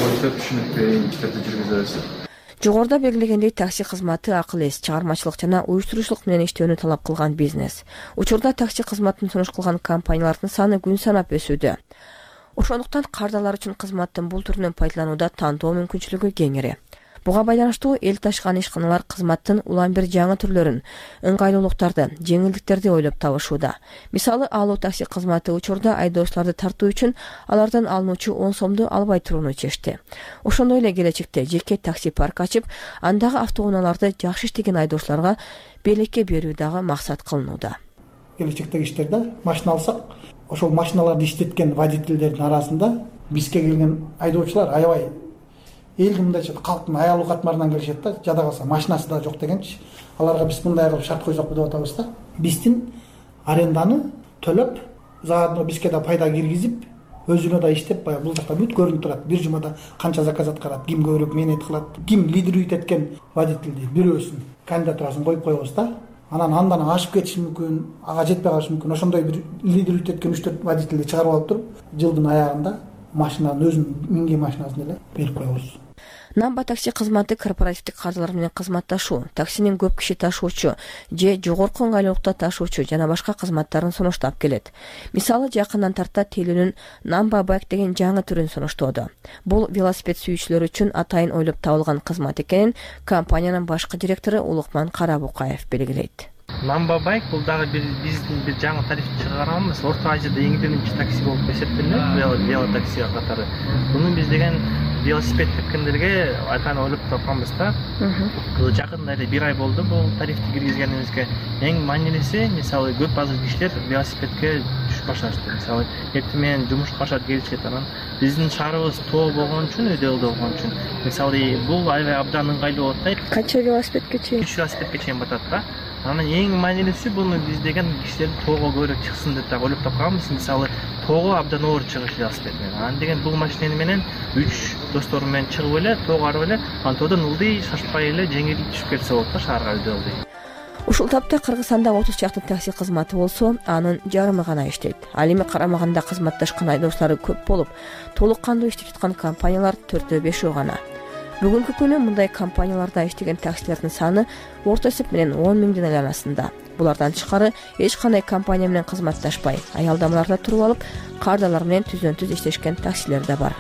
Жогоруда белгилегендей такси кызматы акыл эс, чыгармачылык жана уюштуруучулук менен иштөөнү талап кылган бизнес. Учурда такси кызматын сунуш кылган компаниялардын саны күн санап өсүүдө. Ошондуктан кардалар үчүн кызматтын бул түрүнөн пайдаланууда тандоо мүмкүнчүлүгү кеңири. Буга байланыштуу эл ташкан ишканалар кызматтын улам бир жаңы түрлөрүн, ыңгайлуулуктарды, жеңилдиктерди ойлоп табышууда. Мисалы, алуу такси кызматы учурда айдоочуларды тартуу үчүн алардан алынуучу он сомду албай турууну чечти. Ошондой эле келечекте жеке такси парк ачып, андагы автоунааларды жакшы иштеген айдоочуларга белекке берүү дагы максат кылынууда. Келечектеги иштерде машина алсак, ошол машиналарды иштеткен водительдердин арасында бизге келген айдоочулар аябай элдин мындайча калктын аялуу катмарынан келишет да, жада калса машинасы да жок дегенчи. Аларга биз мындай кылып шарт койсок деп атабыз да. Биздин аренданы төлөп, заодно бизге да пайда киргизип, өзүнө да иштеп, баягы бул жакта бүт көрүнүп турат. Бир жумада канча заказ аткарат, ким көбүрөөк менет кылат, ким лидерлик эткен водительди бирөөсүн кандидатурасын коюп коебуз да. Анан андан ашып кетиши мүмкүн, ага жетпей калышы мүмкүн. Ошондой бир лидерлик эткен үч төрт водительди чыгарып алып туруп, жылдын аягында машинанын өзүнүн минген машинасын эле берип коебуз. Намба такси кызматы корпоративдик кардалар менен кызматташуу, таксинин көп киши ташуучу же жогорку ыңгайлуулукта ташуучу жана башка кызматтарын сунуштап келет. Мисалы, жакындан тарта Телүүнүн Намба Байк деген жаңы түрүн сунуштоодо. Бул велосипед сүйүүчүлөр үчүн атайын ойлоп табылган кызмат экенин компаниянын башкы директору Улукман Карабукаев белгилейт. Намба Байк бул дагы биздин бир жаңы тарифти чыгаранбыз. Орто Азияда эң биринчи такси болуп эсептелет, велотакси катары. Муну биз деген велосипед тепкендерге айкан ойлоп тапканбыз да. Бул жакында эле бир ай болду бул тарифти киргизгенибизге. Эң маанилиси, мисалы, көп азыр кишилер велосипедке түшүп башташты. Мисалы, эртең менен жумушка башат келишет, анан биздин шаарыбыз тоо болгон үчүн, өйдө ылдый болгон үчүн, мисалы, бул аябай абдан ыңгайлуу болуп атат. Канча велосипедке чейин? үч велосипедке чейин батат да. Анан эң маанилиси буну биз деген кишилер тоого көбүрөөк чыксын деп да ойлоп тапканбыз. Мисалы, тоого абдан оор чыгыш велосипед менен. Анан деген бул машина менен үч достору менен чыгып эле, тоого барып эле, анан тоодон ылдый шашпай эле жеңил түшүп кетсе болот да шаарга өйдө ылдый. Ушул тапта Кыргызстанда отуз чакты такси кызматы болсо, анын жарымы гана иштейт. Ал эми карамагында кызматташкан айдоочулары көп болуп, толук кандуу иштеп жаткан компаниялар төртөө бешөө гана. Бүгүнкү күнү мындай компанияларда иштеген таксилердин саны орто эсеп менен он миңдин айланасында. Булардан тышкары эч кандай компания менен кызматташпай, аялдамаларда туруп алып, кардалар менен түздөн-түз иштешкен таксилер да бар.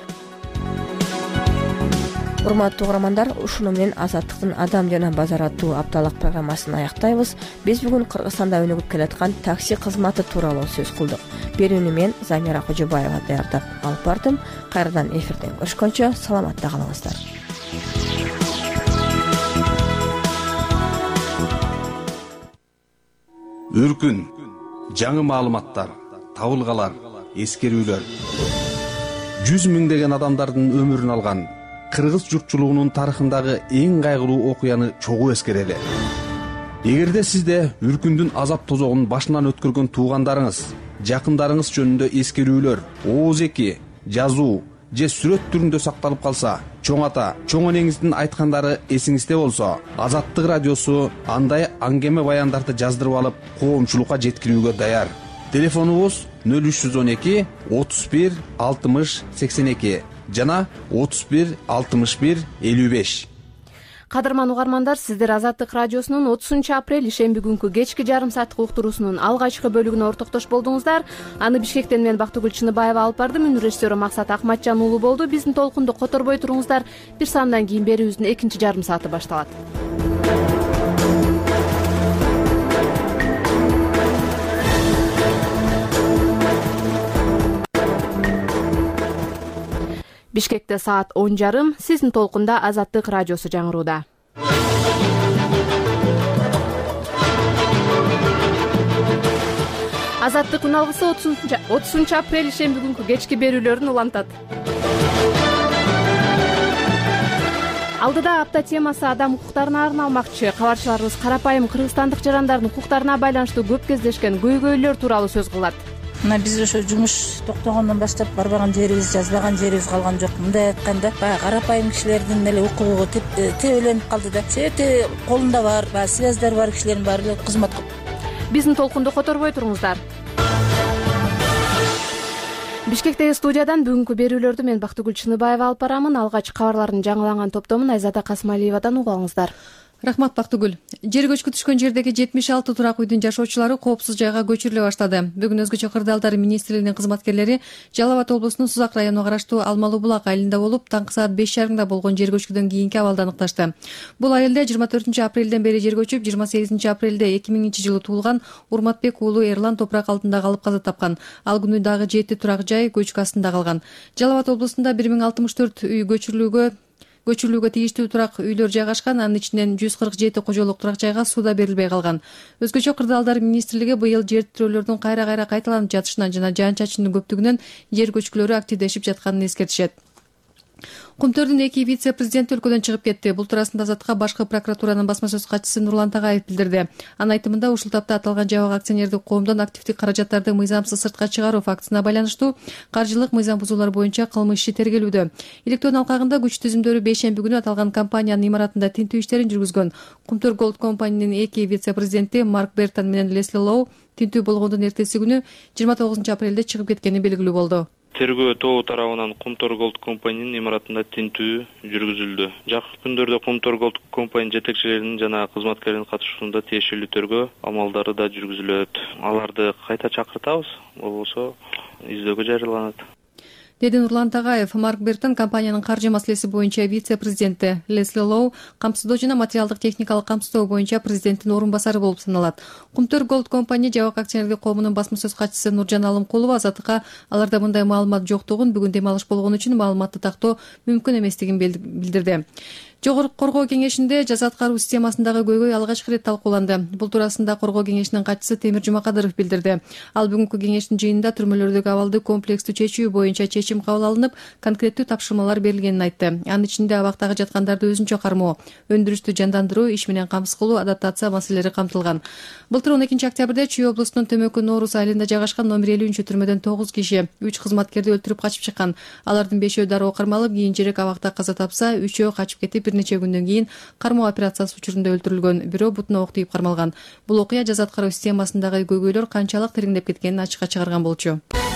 Урматтуу угармандар, ушуну менен Азаттыктын Адам жана базар аттуу апталык программасын аяктайбыз. Биз бүгүн Кыргызстанда өнүгүп келаткан такси кызматы тууралуу сөз кылдык. Берүүнү мен Замира Кожобаева даярдап алып бардым. Кайрадан эфирден көрүшкөнчө саламатта калыңыздар. Үркүн, жаңы маалыматтар, табылгалар, эскерүүлөр. жүз миңдеген адамдардын өмүрүн алган кыргыз журтчулугунун тарыхындагы эң кайгылуу окуяны чогуу эскерели. Эгерде сизде үркүндүн азап тозогун башынан өткөргөн туугандарыңыз, жакындарыңыз жөнүндө эскерүүлөр, ооз эки, жазуу же сүрөт түрүндө сакталып калса, чоң ата, чоң энеңиздин айткандары эсиңизде болсо, Азаттык радиосу андай аңгеме баяндарды жаздырып алып, коомчулукка жеткирүүгө даяр. телефонубуз нөл үч жүз он эки отуз бир алтымыш сексен эки жана отуз бир алтымыш бир элүү беш. Кадырман угармандар, сиздер Азаттык радиосунун отузунчу апрель ишемби күнкү кечки жарым сааттык уктуруусунун алгачкы бөлүгүнө ортоктош болдуңуздар. Аны Бишкектен мен Бактыгүл Чыныбаева алып бардым. Үн режиссеру Максат Акматжан уулу болду. Биздин толкунду которбой туруңуздар. Бир саамдан кийин берүүбүздүн экинчи жарым сааты башталат. Бишкекте саат он жарым, сиздин толкунда Азаттык радиосу жаңырууда. Азаттык күн алгысы отузунчу апрель ишемби күнкү кечки берүүлөрүн улантат. Алдыда апта темасы адам укуктарына арналмакчы. Кабарчыларыбыз карапайым кыргызстандык жарандардын укуктарына байланыштуу көп кездешкен көйгөйлөр тууралуу сөз кылат. Мына биз ошо жумуш токтогондон баштап барбаган жерибиз, жазбаган жерибиз калган жок. Мындай айтканда, баягы карапайым кишилердин эле укугу тебеленип калды да. Себеби колунда бар, баягы связьдар бар кишилердин баары эле кызмат кылып. Биздин толкунду которбой туруңуздар. Бишкектеги студиядан бүгүнкү берүүлөрдү мен Бактыгүл Чыныбаева алып барамын. Алгач кабарлардын жаңыланган топтомун Айзада Касмалиевадан угуп алыңыздар. Рахмат, Бактыгүл. Жер көчкү түшкөн жердеги жетимиш алты турак үйдүн жашоочулары коопсуз жайга көчүрүлө баштады. Бүгүн өзгөчө кырдаалдар министрлигинин кызматкерлери Жалал Абад облусунун Сузак районуна караштуу Алмалуу булак айылында болуп, таңкы саат беш жарымда болгон жер көчкүдөн кийинки абалды аныкташты. Бул айылда жыйырма төртүнчү апрелден бери жер көчүп, жыйырма сегизинчи апрелде эки миңинчи жылы туулган Урматбек уулу Эрлан топурак алтында калып каза тапкан. Ал күнү дагы жети турак жай көчкү астында калган. Жалал Абад облусунда бир миң алтымыш төрт үй көчүрүлүүгө көчүрүлүүгө тийиштүү турак үйлөр жайгашкан, анын ичинен жүз кырк жети кожолук турак жайга суу да берилбей калган. Өзгөчө кырдаалдар министрлиги быйыл жер тирөөлөрдүн кайра-кайра кайталанып жатышынан жана жаан-чачындын көптүгүнөн жер көчкүлөрү активдешип жатканын эскертишет. Кумтөрдүн эки вице-президенти өлкөдөн чыгып кетти. Бул туурасында Азаттыкка башкы прокуратуранын басма сөз катчысы Нурлан Тагаев билдирди. Анын айтымында, ушул тапта аталган жабык акционердик коомдон активдик каражаттарды мыйзамсыз сыртка чыгаруу фактысына байланыштуу каржылык мыйзам бузуулар боюнча кылмыш иши тергелүүдө. Иликтөөнүн алкагында күч түзүмдөрү бейшемби күнү аталган компаниянын имаратында тинтүү иштерин жүргүзгөн. Кумтөр Голд компанинин эки вице-президенти Марк Бертон менен Лесли Лоу тинтүү болгондун эртеси күнү жыйырма тогузунчу апрелде чыгып кеткени белгилүү болду. Тергөө тобу тарабынан Кумтөр Голд компанинин имаратында тинтүү жүргүзүлдү. Жакын күндөрдө Кумтөр Голд компанинин жетекчилеринин жана кызматкерлеринин катышуусунда тиешелүү тергөө амалдары да жүргүзүлөт. Аларды кайта чакыртабыз, болбосо издөөгө жарыяланат, деди Нурлан Тагаев. Марк Бертон компаниянын каржы маселеси боюнча вице-президенти, Лесли Лоу камсыздоо жана материалдык техникалык камсыздоо боюнча президенттин орун басары болуп саналат. Кумтөр Голд компания жабык акционердик коомунун басма сөз катчысы Нуржан Алымкулова Азаттыкка аларда мындай маалымат жоктугун, бүгүн дем алыш болгон үчүн маалыматты тактоо мүмкүн эместигин билдирди. Жогорку коргоо кеңешинде жаза аткаруу системасындагы көйгөй алгачкы ирет талкууланды. Бул туурасында коргоо кеңешинин катчысы Темир Жумакадыров билдирди. Ал бүгүнкү кеңештин жыйынында түрмөлөрдөгү абалды комплекстүү чечүү боюнча чечим кабыл алынып, конкреттүү тапшырмалар берилгенин айтты. Анын ичинде абактагы жаткандарды өзүнчө кармоо, өндүрүштү жандандыруу, иш менен камсыз кылуу, адаптация маселелери камтылган. Былтыр он экинчи октябрда Чүй облусунун Төмөкү Нооруз айылында жайгашкан номер элүүнчү түрмөдөн тогуз киши, үч кызматкерди өлтүрүп качып чыккан. Алардын бешөө дароо кармалып, кийинчерээк абакта каза тапса, үчөө качып кетип, бир нече күндөн кийин кармоо операциясы учурунда өлтүрүлгөн, бирөө бутуна ок тийип кармалган. Бул окуя жаза аткаруу системасындагы көйгөйлөр канчалык тереңдеп кеткенин ачыкка чыгарган болчу.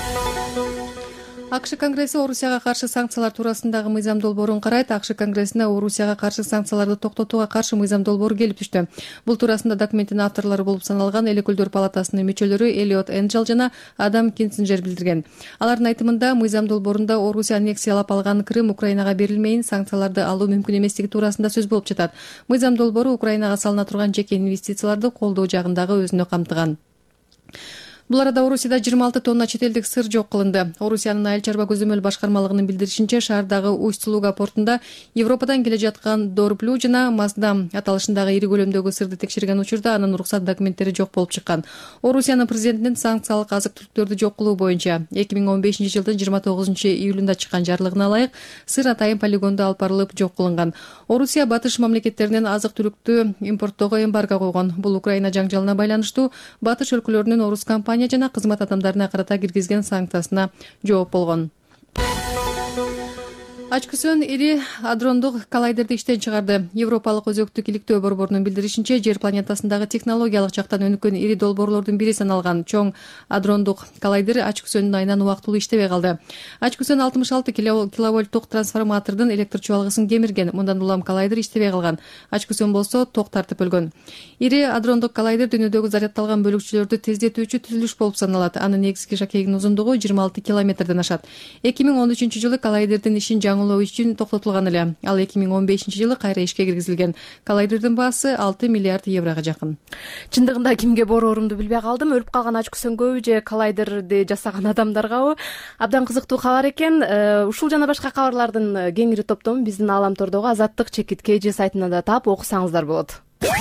АКШ Конгресси Орусияга каршы санкциялар туурасындагы мыйзам долбоорун карайт. АКШ Конгрессине Орусияга каршы санкцияларды токтотууга каршы мыйзам долбоору келип түштү. Бул туурасында документтин авторлору болуп саналган Эл өкүлдөр палатасынын мүчөлөрү Элиот Энджел жана Адам Кинсинджер билдирген. Алардын айтымында, мыйзам долбоорунда Орусия аннексиялап алган Крым Украинага берилмейин, санкцияларды алуу мүмкүн эместиги туурасында сөз болуп жатат. Мыйзам долбоору Украинага салына турган жеке инвестицияларды колдоо жагындагы өзүнө камтыган. Бул арада Орусияда жыйырма алты тонна чет элдик сыр жок кылынды. Орусиянын айыл чарба көзөмөл башкармалыгынын билдиришинче, шаардагы Усть-Луга портунда Европадан келе жаткан Дорплю жана Маздам аталышындагы ири көлөмдөгү сырды текшерген учурда анын уруксат документтери жок болуп чыккан. Орусиянын президентинин санкциялык азык-түлүктөрдү жок кылуу боюнча эки миң он бешинчи жылдын жыйырма тогузунчу июлунда чыккан жарлыгына ылайык сыр атайын полигондо алып барылып жок кылынган. Орусия батыш мамлекеттеринен азык-түлүктү импорттоого эмбарго койгон. Бул Украина жаңжалына байланыштуу батыш өлкөлөрүнүн орус компания жана кызмат адамдарына карата киргизген санкциясына жооп болгон. Ачкүсөн ири адрондук коллайдерди иштен чыгарды. Европалык өзөктүк иликтөө борборунун билдиришинче, жер планетасындагы технологиялык жактан өнүккөн ири долбоорлордун бири саналган чоң адрондук коллайдер Ачкүсөндүн айынан убактылуу иштебей калды. Ачкүсөн алтымыш алты киловольттук трансформатордун электр чубалгысын кемирген. Мындан улам коллайдер иштебей калган. Ачкүсөн болсо ток тартып өлгөн. Ири адрондук коллайдер дүйнөдөгү зарядталган бөлүкчөлөрдү тездетүүчү түзүлүш болуп саналат. Анын негизги шакегинин узундугу жыйырма алты километрден ашат. эки миң он үчүнчү жылы коллайдердин ишин жаңылоо үчүн токтотулган эле. Ал эки миң он бешинчи жылы кайра ишке киргизилген. Коллайдердин баасы алты миллиард еврого жакын. Чындыгында кимге боорорумду билбей калдым. Өлүп калган Ачкүсөнгөбү же коллайдерди жасаган адамдаргабы? Абдан кызыктуу кабар экен. Ушул жана башка кабарлардын кеңири топтомун биздин Ааламтордогу Азаттык чекит kg сайтынан да таап окусаңыздар болот.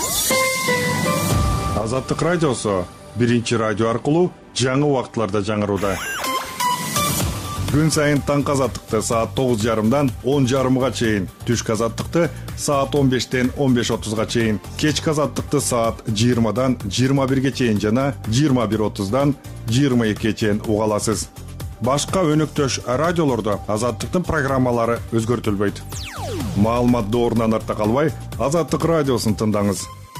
Азаттык радиосу биринчи радио аркылуу жаңы убактыларда жаңырууда. Күн сайын таңкы азаттыкты саат тогуз жарымдан он жарымга чейин, түшкү азаттыкты саат он бештен он беш отузга чейин, кечки азаттыкты саат жыйырмадан жыйырма бирге чейин жана жыйырма бир отуздан жыйырма экиге чейин уга аласыз. Башка өнөктөш радиолордо азаттыктын программалары өзгөртүлбөйт. Маалымат доорунан артта калбай, Азаттык радиосун тыңдаңыз.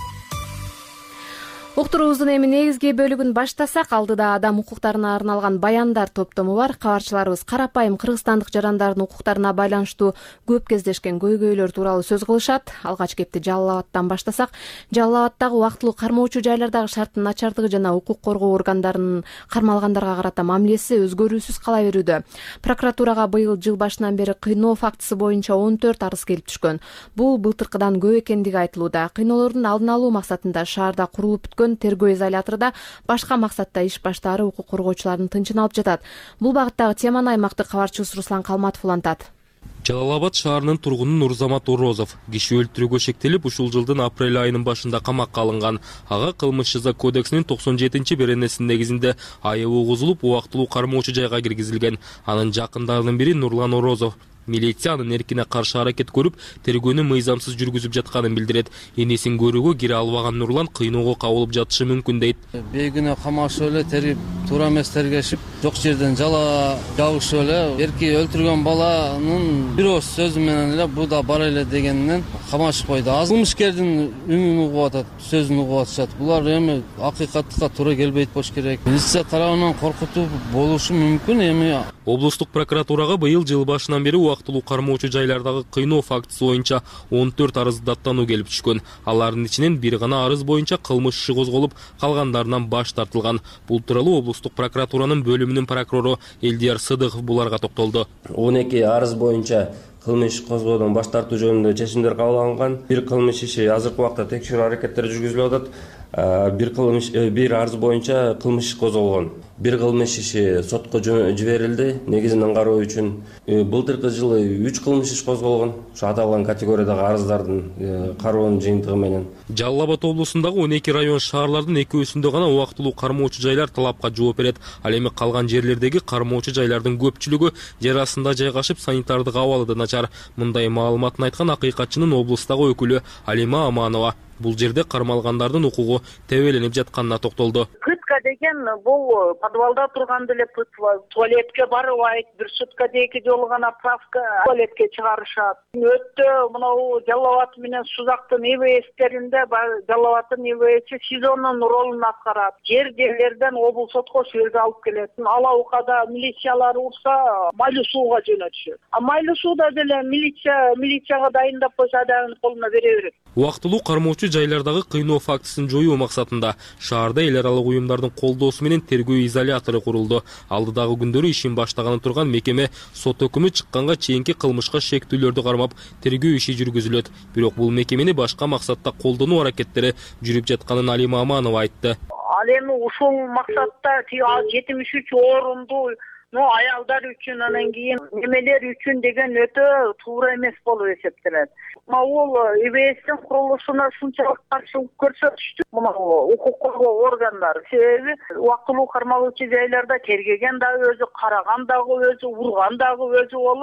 Уктуруубуздун эми негизги бөлүгүн баштасак, алдыда адам укуктарына арналган баяндар топтому бар. Кабарчыларыбыз карапайым кыргызстандык жарандардын укуктарына байланыштуу көп кездешкен көйгөйлөр тууралуу сөз кылышат. Алгач кепти Жалал Абадтан баштасак, Жалал Абадтагы убактылуу кармоочу жайлардагы шарттын начардыгы жана укук коргоо органдарынын кармалгандарга карата мамилеси өзгөрүүсүз кала берүүдө. Прокуратурага быйыл жыл башынан бери кыйноо фактысы боюнча он төрт арыз келип түшкөн. Бул былтыркыдан көп экендиги айтылууда. Кыйноолордун алдын алуу максатында шаарда курулуп бүткөн тергөө изоляторунда башка максатта иш баштаары укук коргоочулардын тынчын алып жатат. Бул багыттагы теманы аймактык кабарчыбыз Руслан Калматов улантат. Жалал Абад шаарынын тургуну Нурзамат Орозов киши өлтүрүүгө шектелип, ушул жылдын апрель айынын башында камакка алынган. Ага кылмыш жаза кодексинин токсон жетинчи беренесинин негизинде айыбы угузулуп, убактылуу кармоочу жайга киргизилген. Анын жакындарынын бири Нурлан Орозов милиция анын эркине каршы аракет көрүп, тергөөнү мыйзамсыз жүргүзүп жатканын билдирет. Энесин көрүүгө кире албаган Нурлан кыйноого кабылып жатышы мүмкүн дейт. Бейгүнө камашып эле терип, туура эмес тергешип, жок жерден жала жабышып эле, эрки өлтүргөн баланын бир ооз сөзү менен эле бу да бар эле дегенинен камашып койду. Кылмышкердин үнүн угуп атат, сөзүн угуп атышат. Булар эми акыйкаттыкка туура келбейт болуш керек. Милиция тарабынан коркутуп болушу мүмкүн. Эми облустук прокуратурага быйыл жыл башынан бери убактылуу кармоочу жайлардагы кыйноо фактысы боюнча он төрт арыз даттануу келип түшкөн. Алардын ичинен бир гана арыз боюнча кылмыш иши козголуп, калгандарынан баш тартылган. Бул тууралуу облустук прокуратуранын бөлүмүнүн прокурору Элдияр Сыдыков буларга токтолду. он эки арыз боюнча кылмыш иш козгоодон баш тартуу жөнүндө чечимдер кабыл алынган. Бир кылмыш иши азыркы убакта текшерүү аракеттери жүргүзүлүп атат. Бир кылмыш бир арыз боюнча кылмыш иш козголгон. Бир кылмыш иши сотко жиберилди негизинен кароо үчүн. Былтыркы жылы үч кылмыш иш козголгон. Ушу аталган категориядагы арыздардын кароонун жыйынтыгы менен. Жалал Абад облусундагы он эки район шаарлардын экөөсүндө гана убактылуу кармоочу жайлар талапка жооп берет. Ал эми калган жерлердеги кармоочу жайлардын көпчүлүгү жер астында жайгашып, санитардык абалы да начар. Мындай маалыматын айткан акыйкатчынын облустагы өкүлү Алима Аманова бул жерде кармалгандардын укугу тебеленип жатканына токтолду. Пытка деген бул подвалда турганда эле пытка, туалетке барбайт, бир суткада эки жолу гана правка туалетке чыгарышат. Өтө мынау Жалал Абад менен Сузактын ИВСтеринде Жалал Абадтын ИВСи сезонун ролун аткарат. Жер жерлерден облус сотко сөз алып келет. Ала укада милициялар урса майлуу сууга жөнөтүшөт. А майлуу сууда деле милиция милицияга дайындап койсо адаганын колуна бере берет. Убактылуу кармоочу жайлардагы кыйноо фактысын жоюу максатында шаарда эл аралык уюмдардын колдоосу менен тергөө изолятору курулду. Алдыдагы күндөрү ишин баштаганы турган мекеме сот өкүмү чыкканга чейинки кылмышка шектүүлөрдү кармап, тергөө иши жүргүзүлөт. Бирок бул мекемени башка максатта колдонуу аракеттери жүрүп жатканын Алима Аманова айтты. Ал эми ушул максатта жетимиш үч орунду аялдар үчүн, анан кийин немелер үчүн деген өтө туура эмес болуп эсептелет. Бул ИВСтин курулушуна ушунчалык каршылык көрсөтүштү мына укук коргоо органдары. Себеби убактылуу кармалуучу жайларда тергеген дагы өзү, караган дагы өзү, урган дагы өзү болуп,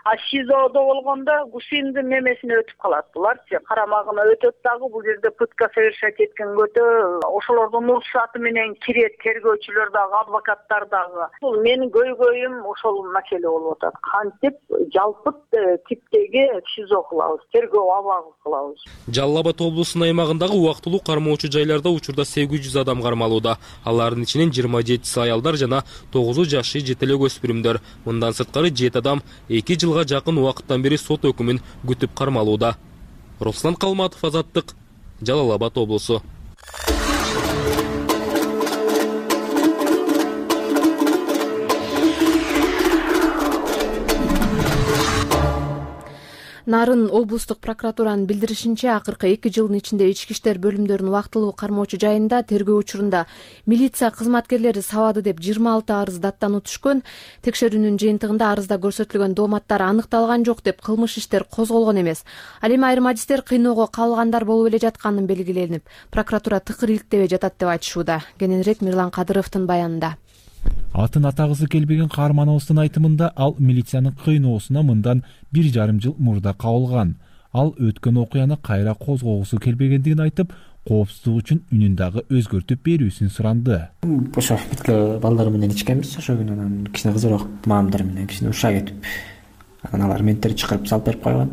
а СИЗОдо болгондо ГУСИНдин мемесине өтүп калат буларчы, карамагына өтөт дагы, бул жерде пытка совершать эткен өтө ошолордун уруксаты менен кирет тергөөчүлөр дагы, адвокаттар дагы. Бул менин көйгөйүм ошол маселе болуп атат. Кантип жалпы типтеги СИЗО кылабыз, тергөө абагы кылабыз. Жалал Абад облусунун аймагындагы убактылуу кармоочу жайларда учурда сегиз жүз адам кармалууда. Алардын ичинен жыйырма жетиси аялдар жана тогузу жашы жете элек өспүрүмдөр. Мындан сырткары жети адам эки жылга жакын убакыттан бери сот өкүмүн күтүп кармалууда. Руслан Калматов, Азаттык, Жалал Абад облусу. Нарын облустук прокуратуранын билдиришинче, акыркы эки жылдын ичинде ички иштер бөлүмдөрүнүн убактылуу кармоочу жайында тергөө учурунда милиция кызматкерлери сабады деп жыйырма алты арыз даттануу түшкөн. Текшерүүнүн жыйынтыгында арызда көрсөтүлгөн дооматтар аныкталган жок деп кылмыш иштер козголгон эмес. Ал эми айрым адистер кыйноого калгандар болуп эле жатканын белгиленип, прокуратура тыкыр иликтебей жатат деп айтышууда. Кененирээк Мирлан Кадыровдун баянында. Атын атагысы келбеген каарманыбыздын айтымында ал милициянын кыйноосуна мындан бир жарым жыл мурда кабылган. Ал өткөн окуяны кайра козгогусу келбегендигин айтып, коопсуздук үчүн үнүн дагы өзгөртүп берүүсүн суранды. Ошо бүткө балдар менен ичкенбиз, ошо күнү анан кичине кызыраак маамдар менен кичине уруша кетип, анан алар менттерди чакырып салып берип койгон.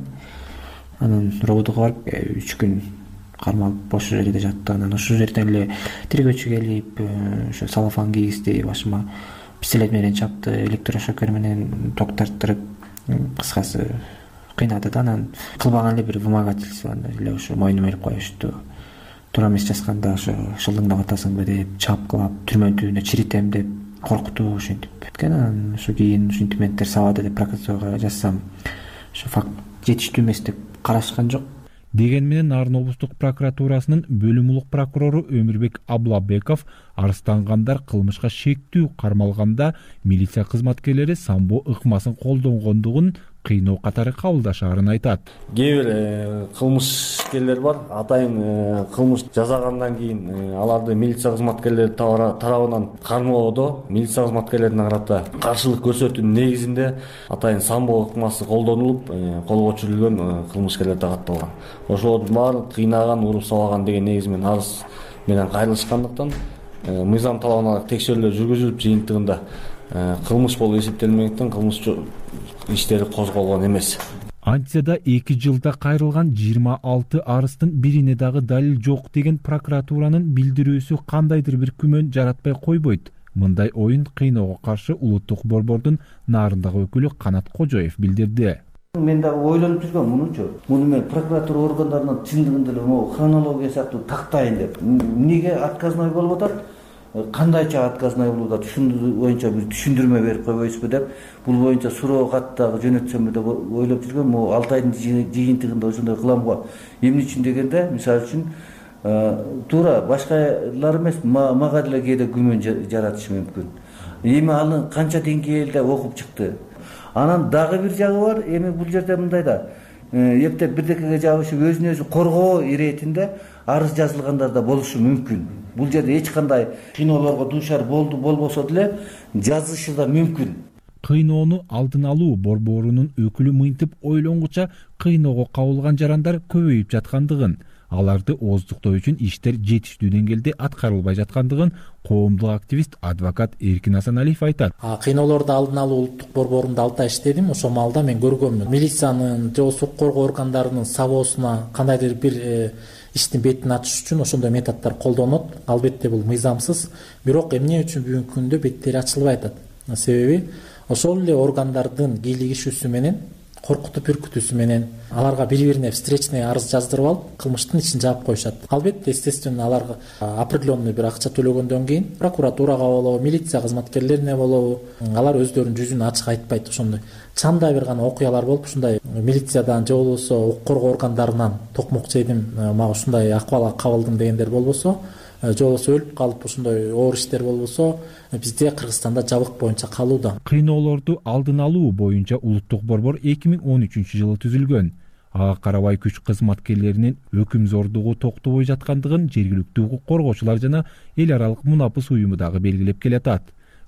Анан рободуга барып үч күн кармалып ошол жерде жатты. Анан ошол жерден эле тергөөчү келип, ошо салафан кийгизди, башыма пистолет менен чапты, электрошокер менен ток тарттырып, кыскасы кыйнады да. Анан кылбаган эле бир вымогательство эле ошо мойнума илип коюшту. Туура эмес жазганда ошо шылдыңдап атасыңбы деп, чапкылап, түрмөнүн түбүнө чиритем деп коркутуу ушинтип. Анан ошо кийин ушинтип менттер сабады деп прокуратурага жазсам, ошо факт жетиштүү эмес деп карашкан жок. Деген менен Нарын облустук прокуратурасынын бөлүм улук прокурору Өмүрбек Аблабеков арыздангандар кылмышка шектүү кармалганда милиция кызматкерлери самбо ыкмасын колдонгондугун кыйноо катары кабылдашаарын айтат. Кээ бир кылмышкерлер бар, атайын кылмыш жасагандан кийин аларды милиция кызматкерлери тарабынан кармоодо милиция кызматкерлерине карата каршылык көрсөтүүнүн негизинде атайын самбо ыкмасы колдонулуп, колго түшүрүлгөн кылмышкерлер да катталган. Ошолордун баары кыйнаган, уруп сабаган деген негиз менен арыз менен кайрылышкандыктан мыйзам талабына текшерүүлөр жүргүзүлүп, жыйынтыгында кылмыш болуп эсептелмегендиктен кылмыш иштери козголгон эмес. Антияда эки жылда кайрылган жыйырма алты арыздын бирине дагы далил жок деген прокуратуранын билдирүүсү кандайдыр бир күмөн жаратпай койбойт. Мындай оюн кыйноого каршы улуттук борбордун Нарындагы өкүлү Канат Кожоев билдирди. Мен дагы ойлонуп жүргөм мунучу. Муну мен прокуратура органдарынын чындыгында эле могу хронология сыяктуу тактайын деп. Эмнеге отказной болуп атат? Кандайча отказной болууда, түшүндүрүү боюнча бир түшүндүрмө берип койбойсузбу деп, бул боюнча суроо кат дагы жөнөтсөмбү деп ойлоп жүргөм. Могу алты айдын жыйынтыгында ошондой кылам го. Эмне үчүн дегенде, мисалы үчүн туура башкалар эмес, мага деле кээде күмөн жаратышы мүмкүн. Эми аны канча деңгээлде окуп чыкты. Анан дагы бир жагы бар, эми бул жерде мындай да, эптеп бирдекеге жабышып өзүн өзү коргоо иретинде арыз жазылгандар да болушу мүмкүн. Бул жерде эч кандай кыйноолорго дуушар болду болбосо деле жазышы да мүмкүн. Кыйноону алдын алуу борборунун өкүлү мынтип ойлонгуча кыйноого кабылган жарандар көбөйүп жаткандыгын, аларды ооздуктоо үчүн иштер жетиштүү деңгээлде аткарылбай жаткандыгын коомдук активист адвокат Эркин Асаналиев айтат. Кыйноолорду алдын алуу улуттук борборунда алты ай иштедим. Ошол маалда мен көргөмүн. Милициянын же укук коргоо органдарынын сабоосуна кандайдыр бир иштин бетин ачыш үчүн ошондой методдор колдонот. Албетте бул мыйзамсыз. Бирок эмне үчүн бүгүнкү күндө беттери ачылбай атат? Себеби ошол эле органдардын кийлигишүүсү менен, коркутуп үркүтүүсү менен аларга бири-бирине встречный арыз жаздырып алып, кылмыштын ичин жаап коюшат. Албетте, естественно, аларга определенный бир акча төлөгөндөн кийин прокуратурага болобу, милиция кызматкерлерине болобу, алар өздөрүнүн жүзүн ачык айтпайт. Ошондой чанда бир гана окуялар болуп, ушундай милициядан же болбосо укук коргоо органдарынан токмок жедим, мага ушундай акыбалга кабылдым дегендер болбосо, же болбосо өлүп калып ушундай оор иштер болбосо, бизде Кыргызстанда жабык боюнча калууда. Кыйноолорду алдын алуу боюнча улуттук борбор эки миң он үчүнчү жылы түзүлгөн. Ага карабай күч кызматкерлеринин өкүм зордугу токтобой жаткандыгын жергиликтүү укук коргоочулар жана эл аралык мунапыс уюму дагы белгилеп келатат.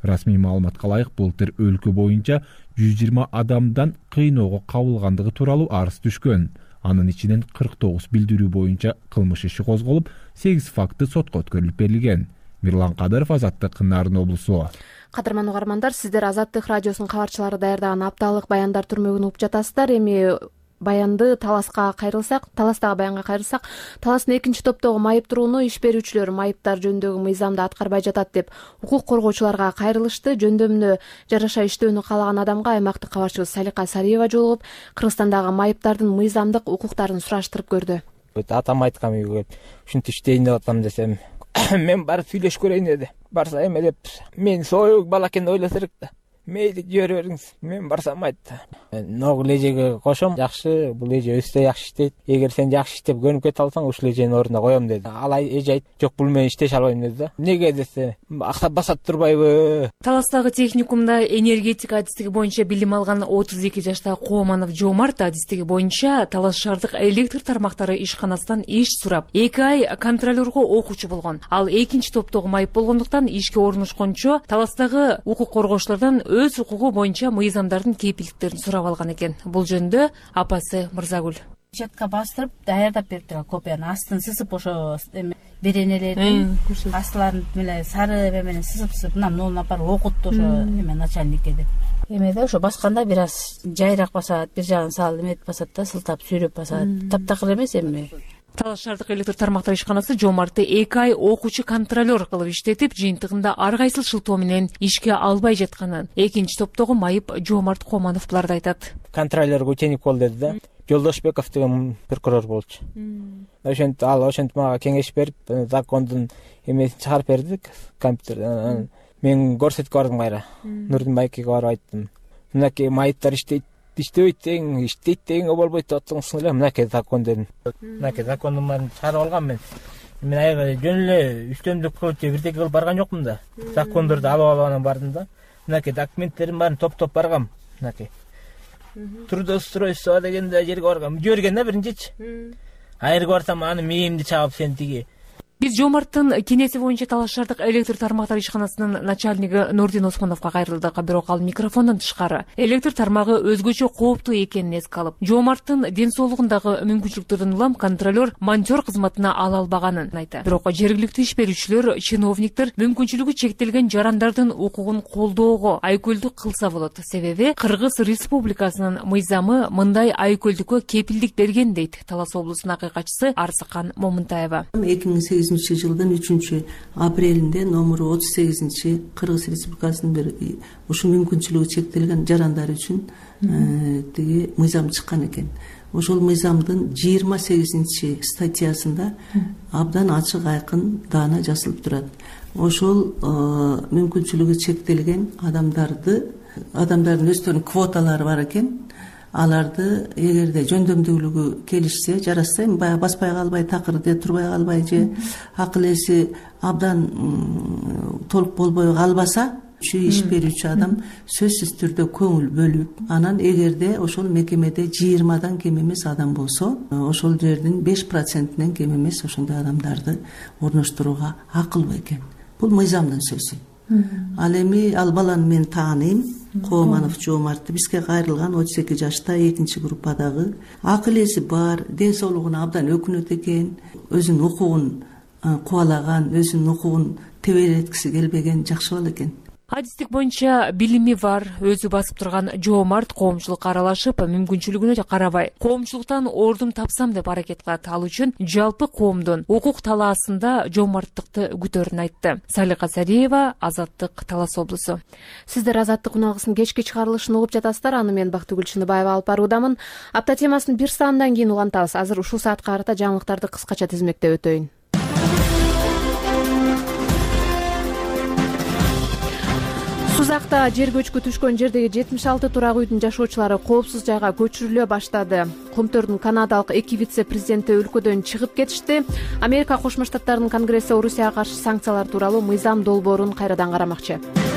Расмий маалыматка ылайык былтыр өлкө боюнча жүз жыйырма адамдан кыйноого кабылгандыгы тууралуу арыз түшкөн. Анын ичинен кырк тогуз билдирүү боюнча кылмыш иши козголуп, сегиз факты сотко өткөрүлүп берилген. Мирлан Кадыров, Азаттык, Нарын облусу. Кадырман угармандар, сиздер Азаттык радиосунун кабарчылары даярдаган апталык баяндар түрмөгүн угуп жатасыздар. Эми баянды Таласка кайрылсак, Таластагы баянга кайрылсак, Таластын экинчи топтогу майып турууну иш берүүчүлөр майыптар жөнүндөгү мыйзамды аткарбай жатат деп укук коргоочуларга кайрылышты. Жөндөмүнө жараша иштөөнү каалаган адамга аймактык кабарчыбыз Салика Сариева жолугуп, Кыргызстандагы майыптардын мыйзамдык укуктарын сураштырып көрдү. Атам айткан үйгө ушинтип иштейин деп атам десем, мен барып сүйлөшүп көрөйүн деди. Барса эме деп, мен союк бала экен ойлосо керек да. Мейли жибере бериңиз. Мен барсам айтты. Ногул эжеге кошом, жакшы, бул эже өстө жакшы иштейт. Эгер сен жакшы иштеп көнүп кете алсаң, ушул эженин ордуна коем деди. Ал эже айтты, жок, бул мен иштеше албайм деди да. Неге десе, актап басат турбайбы? Таластагы техникумда энергетика адистиги боюнча билим алган отуз эки жаштагы Кооманов Жомарт адистиги боюнча Талас шаардык электр тармактары ишканасынан иш сурап, эки ай контролерго окуучу болгон. Ал экинчи топтогу майып болгондуктан ишке орношкончо Таластагы укук коргоочулардан өз укугу боюнча мыйзамдардын кепилдиктерин сурап алган экен. Бул жөнүндө апасы Мырзагүл. Четка бастырып, даярдап берип турган копияны астын сысып, ошо беренелердин астыларын менен сары менен сысып-сысып, мына муну апарып окут ошо эме начальникке деп. Эмеде ошо басканда бир аз жайрак басат, бир жагын салып эметип басат да, сылтап сүйрөп басат. Таптакыр эмес эми. Талас шаардык электр тармактары ишканасы Жомартты эки ай окуучу контролер кылып иштетип, жыйынтыгында ар кайсыл шылтоо менен ишке албай жатканын экинчи топтогу майып Жомарт Команов буларды айтат. Контролерге ученик бол деди да. Жолдошбеков деген прокурор болчу. Ошентип ал ошентип мага кеңеш берип, закондун эмесин чыгарып бердик компьютерден. Мен көрсөткө бардым кайра. Нурдин байкеге барып айттым. Мынакей майыптар иштейт, иштебейт деген, иштейт дегенге болбойт деп атсаңыз эле, мынакей закон дедим. Мынакей закондун баарын чыгарып алгам мен. Мен аяга жөн эле үстөмдүк кылып же бирдеке кылып барган жокмун да. Закондорду алып алгандан бардым да. Мынакей документтердин баарын топтоп баргам. Мынакей. Трудоустройство дегенде жерге баргам. Жиберген да биринчичи. Айрга барсам аны мээримди чабып сен тиги. Биз Жомарттын кенеси боюнча Талас шаардык электр тармактары ишканасынын начальниги Нурдин Осмоновго кайрылдык, бирок ал микрофондон тышкары электр тармагы өзгөчө кооптуу экенин эске алып, Жомарттын ден соолугундагы мүмкүнчүлүктөрүн улам контролер монтер кызматына ала албаганын айтты. Бирок жергиликтүү иш берүүчүлөр, чиновниктер мүмкүнчүлүгү чектелген жарандардын укугун колдоого айкөлдүк кылса болот. Себеби Кыргыз Республикасынын мыйзамы мындай айкөлдүккө кепилдик берген дейт Талас облусунун акыйкатчысы Арсыкан Момунтаева. эки миң сегизинчи жылдын үчүнчү апрелинде номуру отуз сегизинчи Кыргыз Республикасынын бир ушул мүмкүнчүлүгү чектелген жарандар үчүн тиги мыйзам чыккан экен. Ошол мыйзамдын жыйырма сегизинчи статьясында абдан ачык айкын даана жазылып турат. Ошол мүмкүнчүлүгү чектелген адамдарды, адамдардын өздөрүнүн квоталары бар экен. Аларды эгерде жөндөмдүүлүгү келишсе, жарашса, баягы баспай калбай, такырды турбай калбай же акыл эси абдан толук болбой калбаса, ушу иш берүүчү адам сөзсүз түрдө көңүл бөлүп, анан эгерде ошол мекемеде жыйырмадан кем эмес адам болсо, ошол жердин беш процентинен кем эмес ошондой адамдарды орноштурууга акылуу экен. Бул мыйзамдын сөзү. Ал эми ал баланы мен тааныйм. Кооманов Жомартты, бизге кайрылган отуз эки жашта, экинчи группадагы. Акыл эси бар, ден соолугуна абдан өкүнөт экен, өзүнүн укугун кубалаган, өзүнүн укугун тебелеткиси келбеген жакшы бала экен. Адистик боюнча билими бар, өзү басып турган Жомарт коомчулукка аралашып, мүмкүнчүлүгүнө карабай, коомчулуктан ордун тапсам деп аракет кылат. Ал үчүн жалпы коомдун укук талаасында жомарттыкты күтөрүн айтты. Салика Сариева, Азаттык, Талас облусу. Сиздер Азаттык уналгысынын кечки чыгарылышын угуп жатасыздар. Аны мен Бактыгүл Чыныбаева алып баруудамын. Апта темасын бир саамдан кийин улантабыз. Азыр ушул саатка карата жаңылыктарды кыскача тизмектеп өтөйүн. Сузакта жер көчкү түшкөн жердеги жетимиш алты турак үйдүн жашоочулары коопсуз жайга көчүрүлө баштады. Комтөрдүн канадалык эки вице-президенти өлкөдөн чыгып кетишти. Америка Кошмо Штаттарынын Конгресси Орусияга каршы санкциялар тууралуу мыйзам долбоорун кайрадан карамакчы.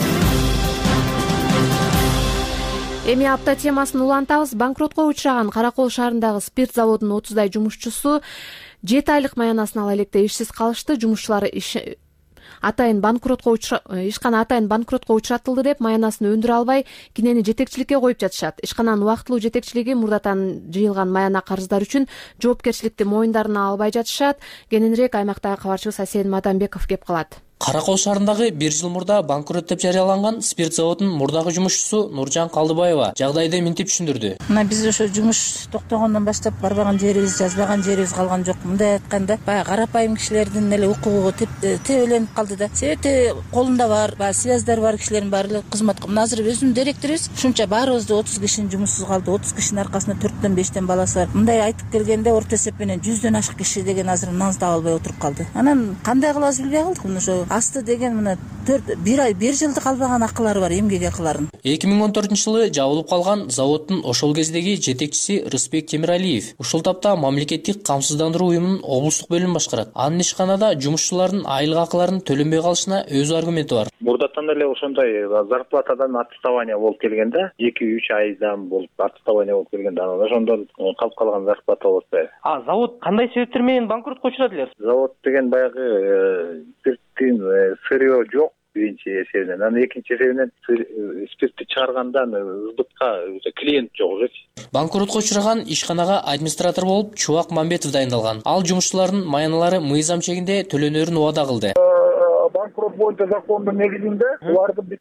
Эми апта темасын улантабыз. Банкротко учураган Каракол шаарындагы спирт заводунун отуздай жумушчусу жети айлык маянасын ала электе ишсиз калышты. Жумушчулары иш атайын банкротко ишкана атайын банкротко учураттылды деп маянасын өндүрө албай кинени жетекчиликке коюп жатышат. Ишкананын убактылуу жетекчилиги мурдатан жыйылган маяна карыздар үчүн жоопкерчиликти мойндарына албай жатышат. Кененирээк аймактагы кабарчыбыз Асен Мадамбеков кеп калат. Кара Кол шаарындагы бир жыл мурда банкрот деп жарыяланган спирт заводунун мурдагы жумушчусу Нуржан Калдыбаева жагдайды мынтип түшүндүрдү. Мына биз ошо жумуш токтогондон баштап барбаган жерибиз, жазбаган жерибиз калган жок. Мындай айтканда, баягы карапайым кишилердин эле укугу тебеленип калды да. Себеби колунда бар, баягы связьдар бар кишилердин баары эле кызматка. Мына азыр өзүнүн директорубуз ушунча баарыбызды отуз кишинин жумушсуз калды. отуз кишинин аркасында төрттөн бештен баласы бар. Мындай айтып келгенде орто эсеп менен жүздөн ашык киши деген азыр нан таба албай отуруп калды. Анан кандай кылабыз билбей калдык. Мына ошо асты деген мына төрт бир ай бир жылды калбаган акылары бар, эмгек акыларын. эки миң он төртүнчү жылы жабылып калган заводдун ошол кездеги жетекчиси Рыспек Темиралиев ушул тапта мамлекеттик камсыздандыруу уюмунун облустук бөлүмүн башкарат. Анын ишканада жумушчулардын айлык акыларын төлөнбөй калышына өз аргументи бар. Мурдатан эле ошондой зарплатадан отставание болуп келгенде, эки үч айдан болуп отставание болуп келгенде, анан ошондон калып калган зарплата болот. А завод кандай себептер менен банкротко учурады эле? Завод деген баягы спирттин сырье жок биринчи эсебинен, анан экинчи эсебинен спиртти чыгаргандан сбытка клиент жок уже. Банкротко учураган ишканага администратор болуп Чубак Мамбетов дайындалган. Ал жумушчулардын маяналары мыйзам чегинде төлөнөрүн убада кылды. Банкрот боюнча закондун негизинде буларды биз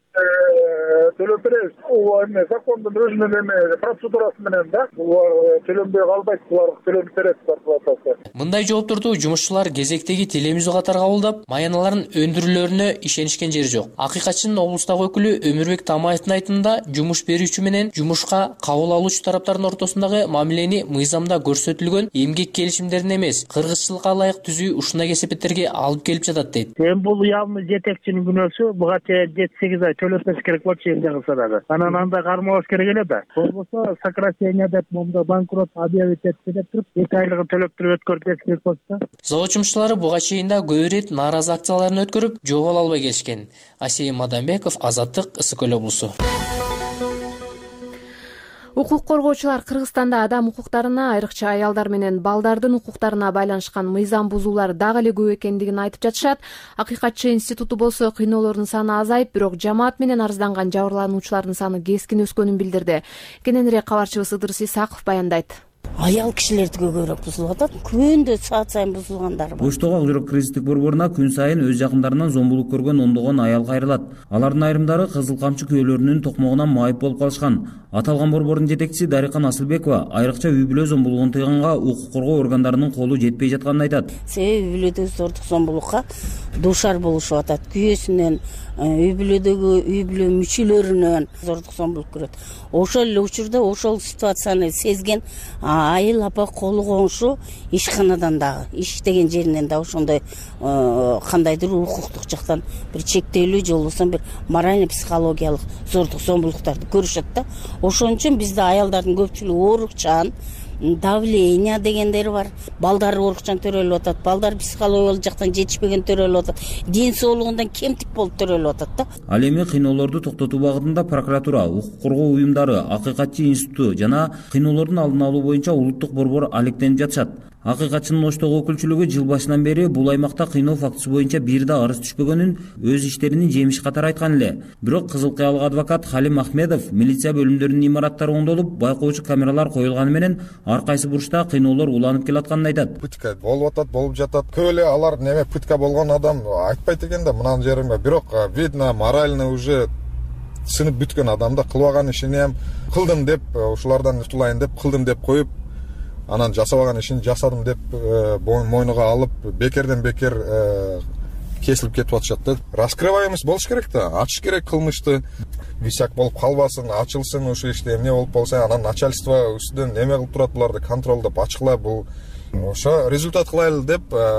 төлөп беребиз. Бул эме закондун өзүнүн эме процедурасы менен да булар төлөнбөй калбайт, булар төлөнүп берет зарплатасы. Мындай жоопторду жумушчулар кезектеги телемизүү катары кабылдап, маяналарын өндүрүүлөрүнө ишенишкен жери жок. Акыйкатчынын облустагы өкүлү Өмүрбек Тамаевдин айтымында, жумуш берүүчү менен жумушка кабыл алуучу тараптардын ортосундагы мамилени мыйзамда көрсөтүлгөн эмгек келишимдерин эмес, кыргызчылыкка ылайык түзүү ушундай кесепеттерге алып келип жатат дейт. Бул явный жетекчинин күнөөсү, буга чейин жети сегиз ай төлөтөш керек болчу эмне кылса дагы. Анан анда кармабаш керек эле да. Болбосо сокращение деп момда банкрот объявить этти деп туруп, эки айлыгын төлөп туруп өткөрүп керек болчу. Завод жумушчулары буга чейин да көп ирет нааразы акцияларын өткөрүп, жол ала албай келишкен. Асен Мадамбеков, Азаттык, Ысык Көл облусу. Укук коргоочулар Кыргызстанда адам укуктарына, айрыкча аялдар менен балдардын укуктарына байланышкан мыйзам бузуулар дагы эле көп экендигин айтып жатышат. Акыйкатчы институту болсо кыйноолордун саны азайып, бирок жамаат менен арызданган жабырлануучулардын саны кескин өскөнүн билдирди. Кененирээк кабарчыбыз Ыдырыс Исаков баяндайт. Аял кишилердиги көбүрөөк бузулуп атат. Күндө саат сайын бузулгандар бар. Оштогу ак жүрөк кризистик борборуна күн сайын өз жакындарынан зомбулук көргөн ондогон аял кайрылат. Алардын айрымдары кызыл камчы күбөлөрүнүн токмогунан майып болуп калышкан. Аталган борбордун жетекчиси Дарика Насылбекова айрыкча үй бүлө зомбулугун тыйганга укук коргоо органдарынын колу жетпей жатканын айтат. Себеби үй бүлөдөгү зордук зомбулукка дуушар болушуп атат. Күйөөсүнөн, үй бүлөдөгү үй бүлө мүчөлөрүнөн зордук зомбулук көрөт. Ошол эле учурда ошол ситуацияны сезген айыл апа колу коңшу ишканадан дагы иштеген жеринен да ошондой кандайдыр укуктук жактан бир чектөөлүү же болбосо бир морально психологиялык зордук зомбулуктарды көрүшөт да. Ошон үчүн бизде аялдардын көпчүлүгү оорукчан, давление дегендери бар. Балдар оорукчан төрөлүп атат, балдар психологиялык жактан жетишпеген төрөлүп атат, ден соолугундан кемтик болуп төрөлүп атат да. Ал эми кыйноолорду токтотуу багытында прокуратура, укук коргоо уюмдары, акыйкатчы институту жана кыйноолордун алдын алуу боюнча улуттук борбор алектенип жатышат. Акыйкатчынын Оштогу өкүлчүлүгү жыл башынан бери бул аймакта кыйноо фактысы боюнча бир да арыз түшпөгөнүн өз иштеринин жемиши катары айткан эле. Бирок Кызыл Кыялык адвокат Халим Ахмедов милиция бөлүмдөрүнүн имараттары оңдолуп, байкоочу камералар коюлганы менен ар кайсы бурчта кыйноолор уланып келатканын айтат. Пытка болуп атат, болуп жатат. Көп эле алар неме пытка болгон адам айтпайт экен да мынан жериме. Бирок видно морально уже сынып бүткөн адамда кылбаган ишин эм кылдым деп, ушулардан утулайын деп кылдым деп коюп, анан жасабаган ишин жасадым деп мойнуга алып, бекерден бекер кесилип кетип атышат да. Раскрываемость болуш керек да, ачыш керек кылмышты. Висяк болуп калбасын, ачылсын ушул иште эмне болуп болсо, анан начальство үстүнөн эме кылып турат буларды, контролдоп ачыклап, бул ошо результат кылайлы деп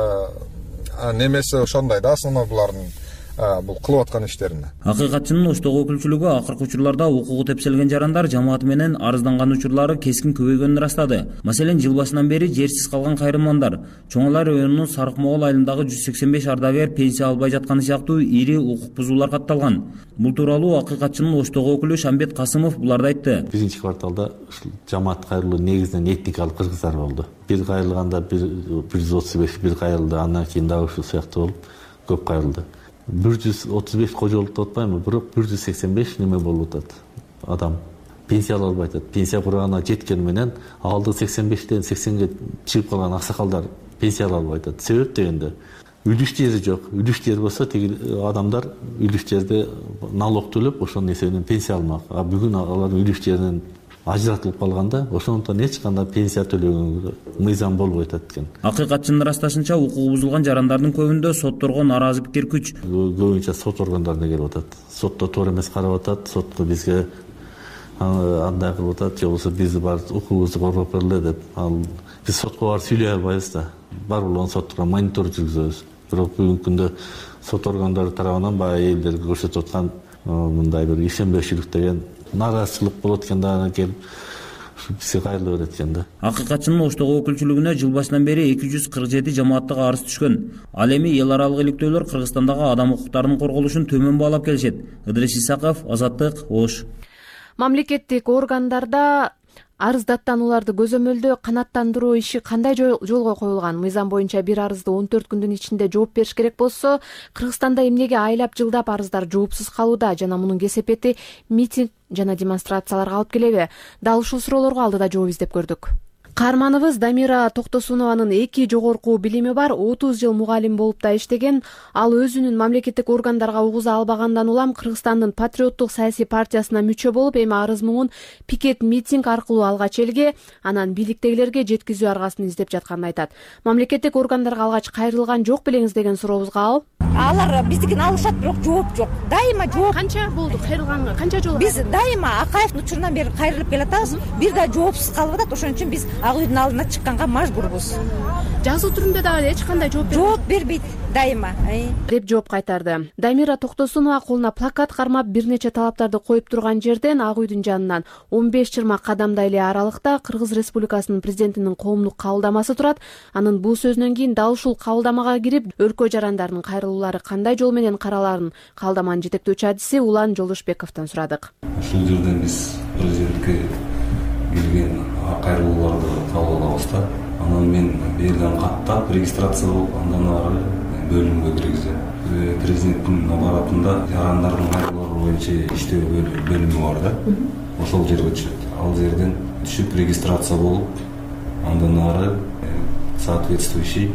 немеси ошондой да, основной булардын бул кылып аткан иштерине. Акыйкатчынын Оштогу өкүлчүлүгү акыркы учурларда укугу тепселген жарандар жамааты менен арызданган учурлары кескин көбөйгөнүн ырастады. Маселен, жыл башынан бери жерсиз калган кайрылмандар, Чоңалай районунун Сарыкмоол айылындагы жүз сексен беш ардагер пенсия албай жатканы сыяктуу ири укук бузуулар катталган. Бул тууралуу акыйкатчынын Оштогу өкүлү Шамбет Касымов буларды айтты. Биринчи кварталда ушул жамаат кайрылуу негизинен этникалык кыргыздар болду. Бир кайрылганда бир жүз отуз беш бир кайрылды, андан кийин дагы ушул сыяктуу болуп көп кайрылды. бир жүз отуз беш кожолук деп атпайбы, бирок бир жүз сексен беш неме болуп атат адам. Пенсия ала албай атат. Пенсия курагына жеткени менен алдыгы сексен бештен сексенге чыгып калган аксакалдар пенсия ала албай атат. Себеп дегенде үлүш жери жок. Үлүш жери болсо тиги адамдар үлүш жерде налог төлөп ошонун эсебинен пенсия алмак. А бүгүн алардын үлүш жеринен ажыратылып калганда ошондон эч кандай пенсия төлөгөнгө мыйзам болбой атат экен. Акыйкатчынын ырасташынча, укугу бузулган жарандардын көбүндө сотторго нааразы пикир күч. Көбүнчө сот органдарына келип атат. Сотто туура эмес карап атат, сотто бизге андай кылып атат, же болбосо биз бар укугубузду коргоп бергиле деп. Ал биз сотко барып сүйлөй албайбыз да. Бар болгон соттурга монитор жүргүзөбүз. Бирок бүгүнкү күндө сот органдары тарабынан баягы элдерге көрсөтүп аткан мындай бир ишенбешчилик деген нааразычылык болот экен да, келип бизге кайрыла берет экен да. Акыйкатчынын Оштогу өкүлчүлүгүнө жыл башынан бери эки жүз кырк жети жамааттык арыз түшкөн. Ал эми эл аралык иликтөөлөр Кыргызстандагы адам укуктарынын корголушун төмөн баалап келишет. Ыдырис Исаков, Азаттык, Ош. Мамлекеттик органдарда арыздаттанууларды көзөмөлдөө, канааттандыруу иши кандай жолго коюлган? Мыйзам боюнча бир арызды он төрт күндүн ичинде жооп бериш керек болсо, Кыргызстанда эмнеге айлап жылдап арыздар жоопсуз калууда жана мунун кесепети митинг жана демонстрацияларга алып келеби? Дал ушул суроолорго алдыда жооп издеп көрдүк. Каарманыбыз Дамира Токтосунованын эки жогорку билими бар, отуз жыл мугалим болуп да иштеген. Ал өзүнүн мамлекеттик органдарга угуза албагандан улам Кыргызстандын Патриоттук саясий партиясына мүчө болуп, эми арыз муңун пикет митинг аркылуу алгач элге, анан бийликтегилерге жеткизүү аргасын издеп жатканын айтат. Мамлекеттик органдарга алгач кайрылган жок белеңиз деген сурообузга ал: алар биздикин алышат, бирок жооп жок. Дайыма жооп. Канча болду кайрылганга? Канча жолу? Биз дайыма Акаевдин учурунан бери кайрылып келатабыз. Бир да жоопсуз калып атат. Ошон үчүн биз ак үйдүн алдына чыкканга мажбурбуз. Жазуу түрүндө дагы эч кандай жооп бербейт. Жооп бербейт дайыма, деп жооп кайтарды. Дамира Токтосунова колуна плакат кармап бир нече талаптарды коюп турган жерден Ак үйдүн жанынан он беш жыйырма кадамдай эле аралыкта Кыргыз Республикасынын президентинин коомдук кабылдамасы турат. Анын бул сөзүнөн кийин дал ушул кабылдамага кирип, өлкө жарандарынын кайрылуулары кандай жол менен караларын кабылдаманын жетектөөчү адиси Улан Жолдошбековдон сурадык. Ушул жерден биз президентке келген кайрылууларды кабыл алабыз да. Анан мен берген каттап регистрация болуп, андан ары бөлүмгө киргизем. Президенттин аппаратында жарандардын кайрылуулары боюнча иштөө бөлүмү бар да. Ошол жерге түшөт. Ал жерден түшүп регистрация болуп, андан ары соответствующий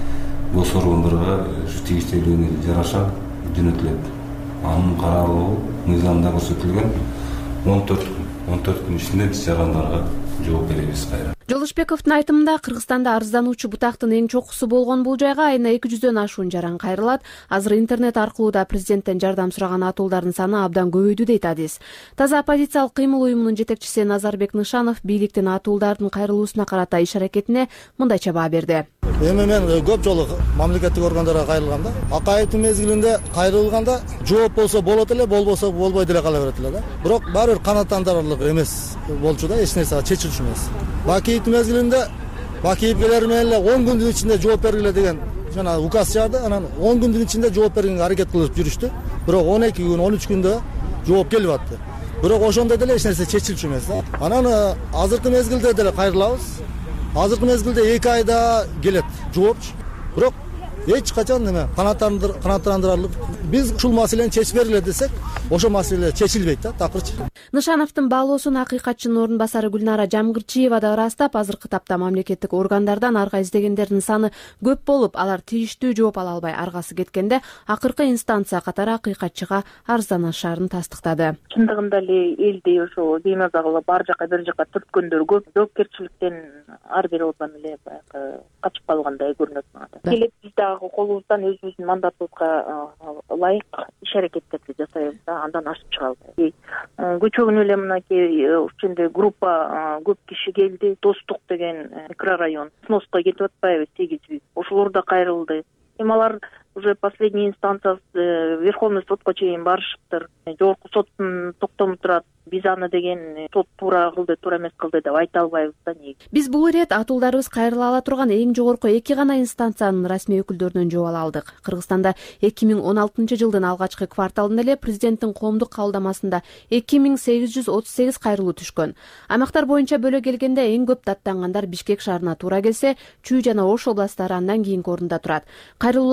гос органдарга тегиштелүүнү жараша жөнөтүлөт. Анын каралуу мыйзамда көрсөтүлгөн он төрт күн. он төрт күн ичинде биз жарандарга жооп беребиз кайра. Жолдошбековдун айтымында Кыргызстанда арыздануучу бутактын эң чокусу болгон бул жайга айына эки жүздөн ашуун жаран кайрылат. Азыр интернет аркылуу да президенттен жардам сураган атуулдардын саны абдан көбөйдү дейт адис. Таза оппозициялык кыймыл уюмунун жетекчиси Назарбек Нышанов бийликтин атуулдардын кайрылуусуна карата иш аракетине мындайча баа берди. Эми мен көп жолу мамлекеттик органдарга кайрылгам да. Акаевдин мезгилинде кайрылганда жооп болсо болот эле, болбосо болбой деле кала берет эле да. Бирок баары бир канааттандырарлык эмес болчу да, эч нерсе чечилчү эмес. Бакиевдин мезгилинде Бакиевгелер менен эле он күндүн ичинде жооп бергиле деген жана указ чыгарды. Анан он күндүн ичинде жооп бергенге аракет кылып жүрүштү. Бирок он эки күн, он үч күндө жооп келип атты. Бирок ошондо деле эч нерсе чечилчү эмес да. Анан азыркы мезгилде деле кайрылабыз. Азыркы мезгилде эки айда келет жоопчу. Бирок эч качан неме канааттандырарлык биз ушул маселени чечип бергиле десек, ошол маселе чечилбейт да, такырчы. Нышановдун баалоосун акыйкатчынын орун басары Гүлнара Жамгырчиева да ырастап, азыркы тапта мамлекеттик органдардан арга издегендердин саны көп болуп, алар тийиштүү жооп ала албай аргасы кеткенде акыркы инстанция катары акыйкатчыга арызданышаарын тастыктады. Чындыгында эле элди ошо беймаза бар жака бир жака түрткөндөр көп, жоопкерчиликтен ар бир орган эле баягы качып калгандай көрүнөт мага. Келет биз дагы колубуздан өзүбүздүн мандатыбызга ылайык иш аракеттерди жасайбыз да, андан ашып чыга албайбыз. Көчөгүн эле мынакей ушундай группа көп киши келди, Достук деген микрорайон сноска кетип атпайбы, сегиз үй. Ошолор да кайрылды. Эми алар уже последний инстанция Верховный сотко чейин барышыптыр. Жогорку соттун токтому турат. Биз аны деген сот туура кылды, туура эмес кылды деп айта албайбыз да. Биз бул ирет атуулдарыбыз кайрыла ала турган эң жогорку эки гана инстанциянын расмий өкүлдөрүнөн жооп ала алдык. Кыргызстанда эки миң он алтынчы жылдын алгачкы кварталында эле президенттин коомдук кабылдамасында эки миң сегиз жүз отуз сегиз кайрылуу түшкөн. Аймактар боюнча бөлө келгенде эң көп даттангандар Бишкек шаарына туура келсе, Чүй жана Ош областтары андан кийинки орунда турат. Кайрылуулардын басым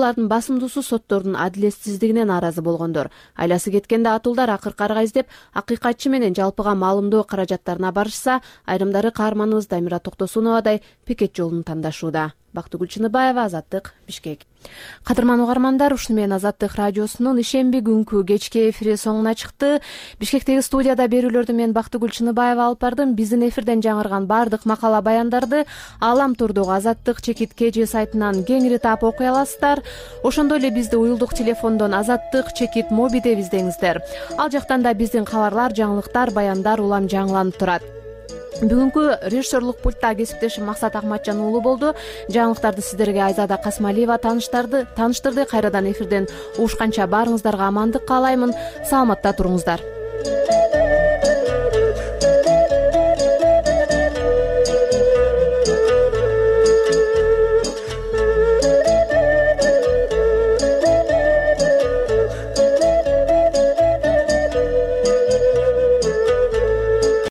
басымдуусу соттордун адилетсиздигине нааразы болгондор. Айласы кеткенде атуулдар акыркы арга издеп, акыйкатчы менен жалпыга маалымдоо каражаттарына барышса, айрымдары каарманыбыз Дамира Токтосуновадай пикет жолун тандашууда. Бактыгүл Чыныбаева, Азаттык, Бишкек. Кадырман угармандар, ушуну менен Азаттык радиосунун ишемби күнкү кечки эфири соңуна чыкты. Бишкектеги студияда берүүлөрдү мен Бактыгүл Чыныбаева алып бардым. Биздин эфирден жаңырган бардык макала баяндарды Алам турдугу Азаттык чекит кж сайтынан кеңири таап окуй аласыздар. Ошондой эле бизди уюлдук телефондон Азаттык чекит моби деп издеңиздер. Ал жактан да биздин кабарлар, жаңылыктар, баяндар улам жаңыланып турат. Бүгүнкү режиссерлук пультта кесиптешим Максат Акматжан уулу болду. Жаңылыктарды сиздерге Айзада Касмалиева тааныштырды. Кайрадан эфирден угушканча баарыңыздарга амандык каалаймын. Саламатта туруңуздар.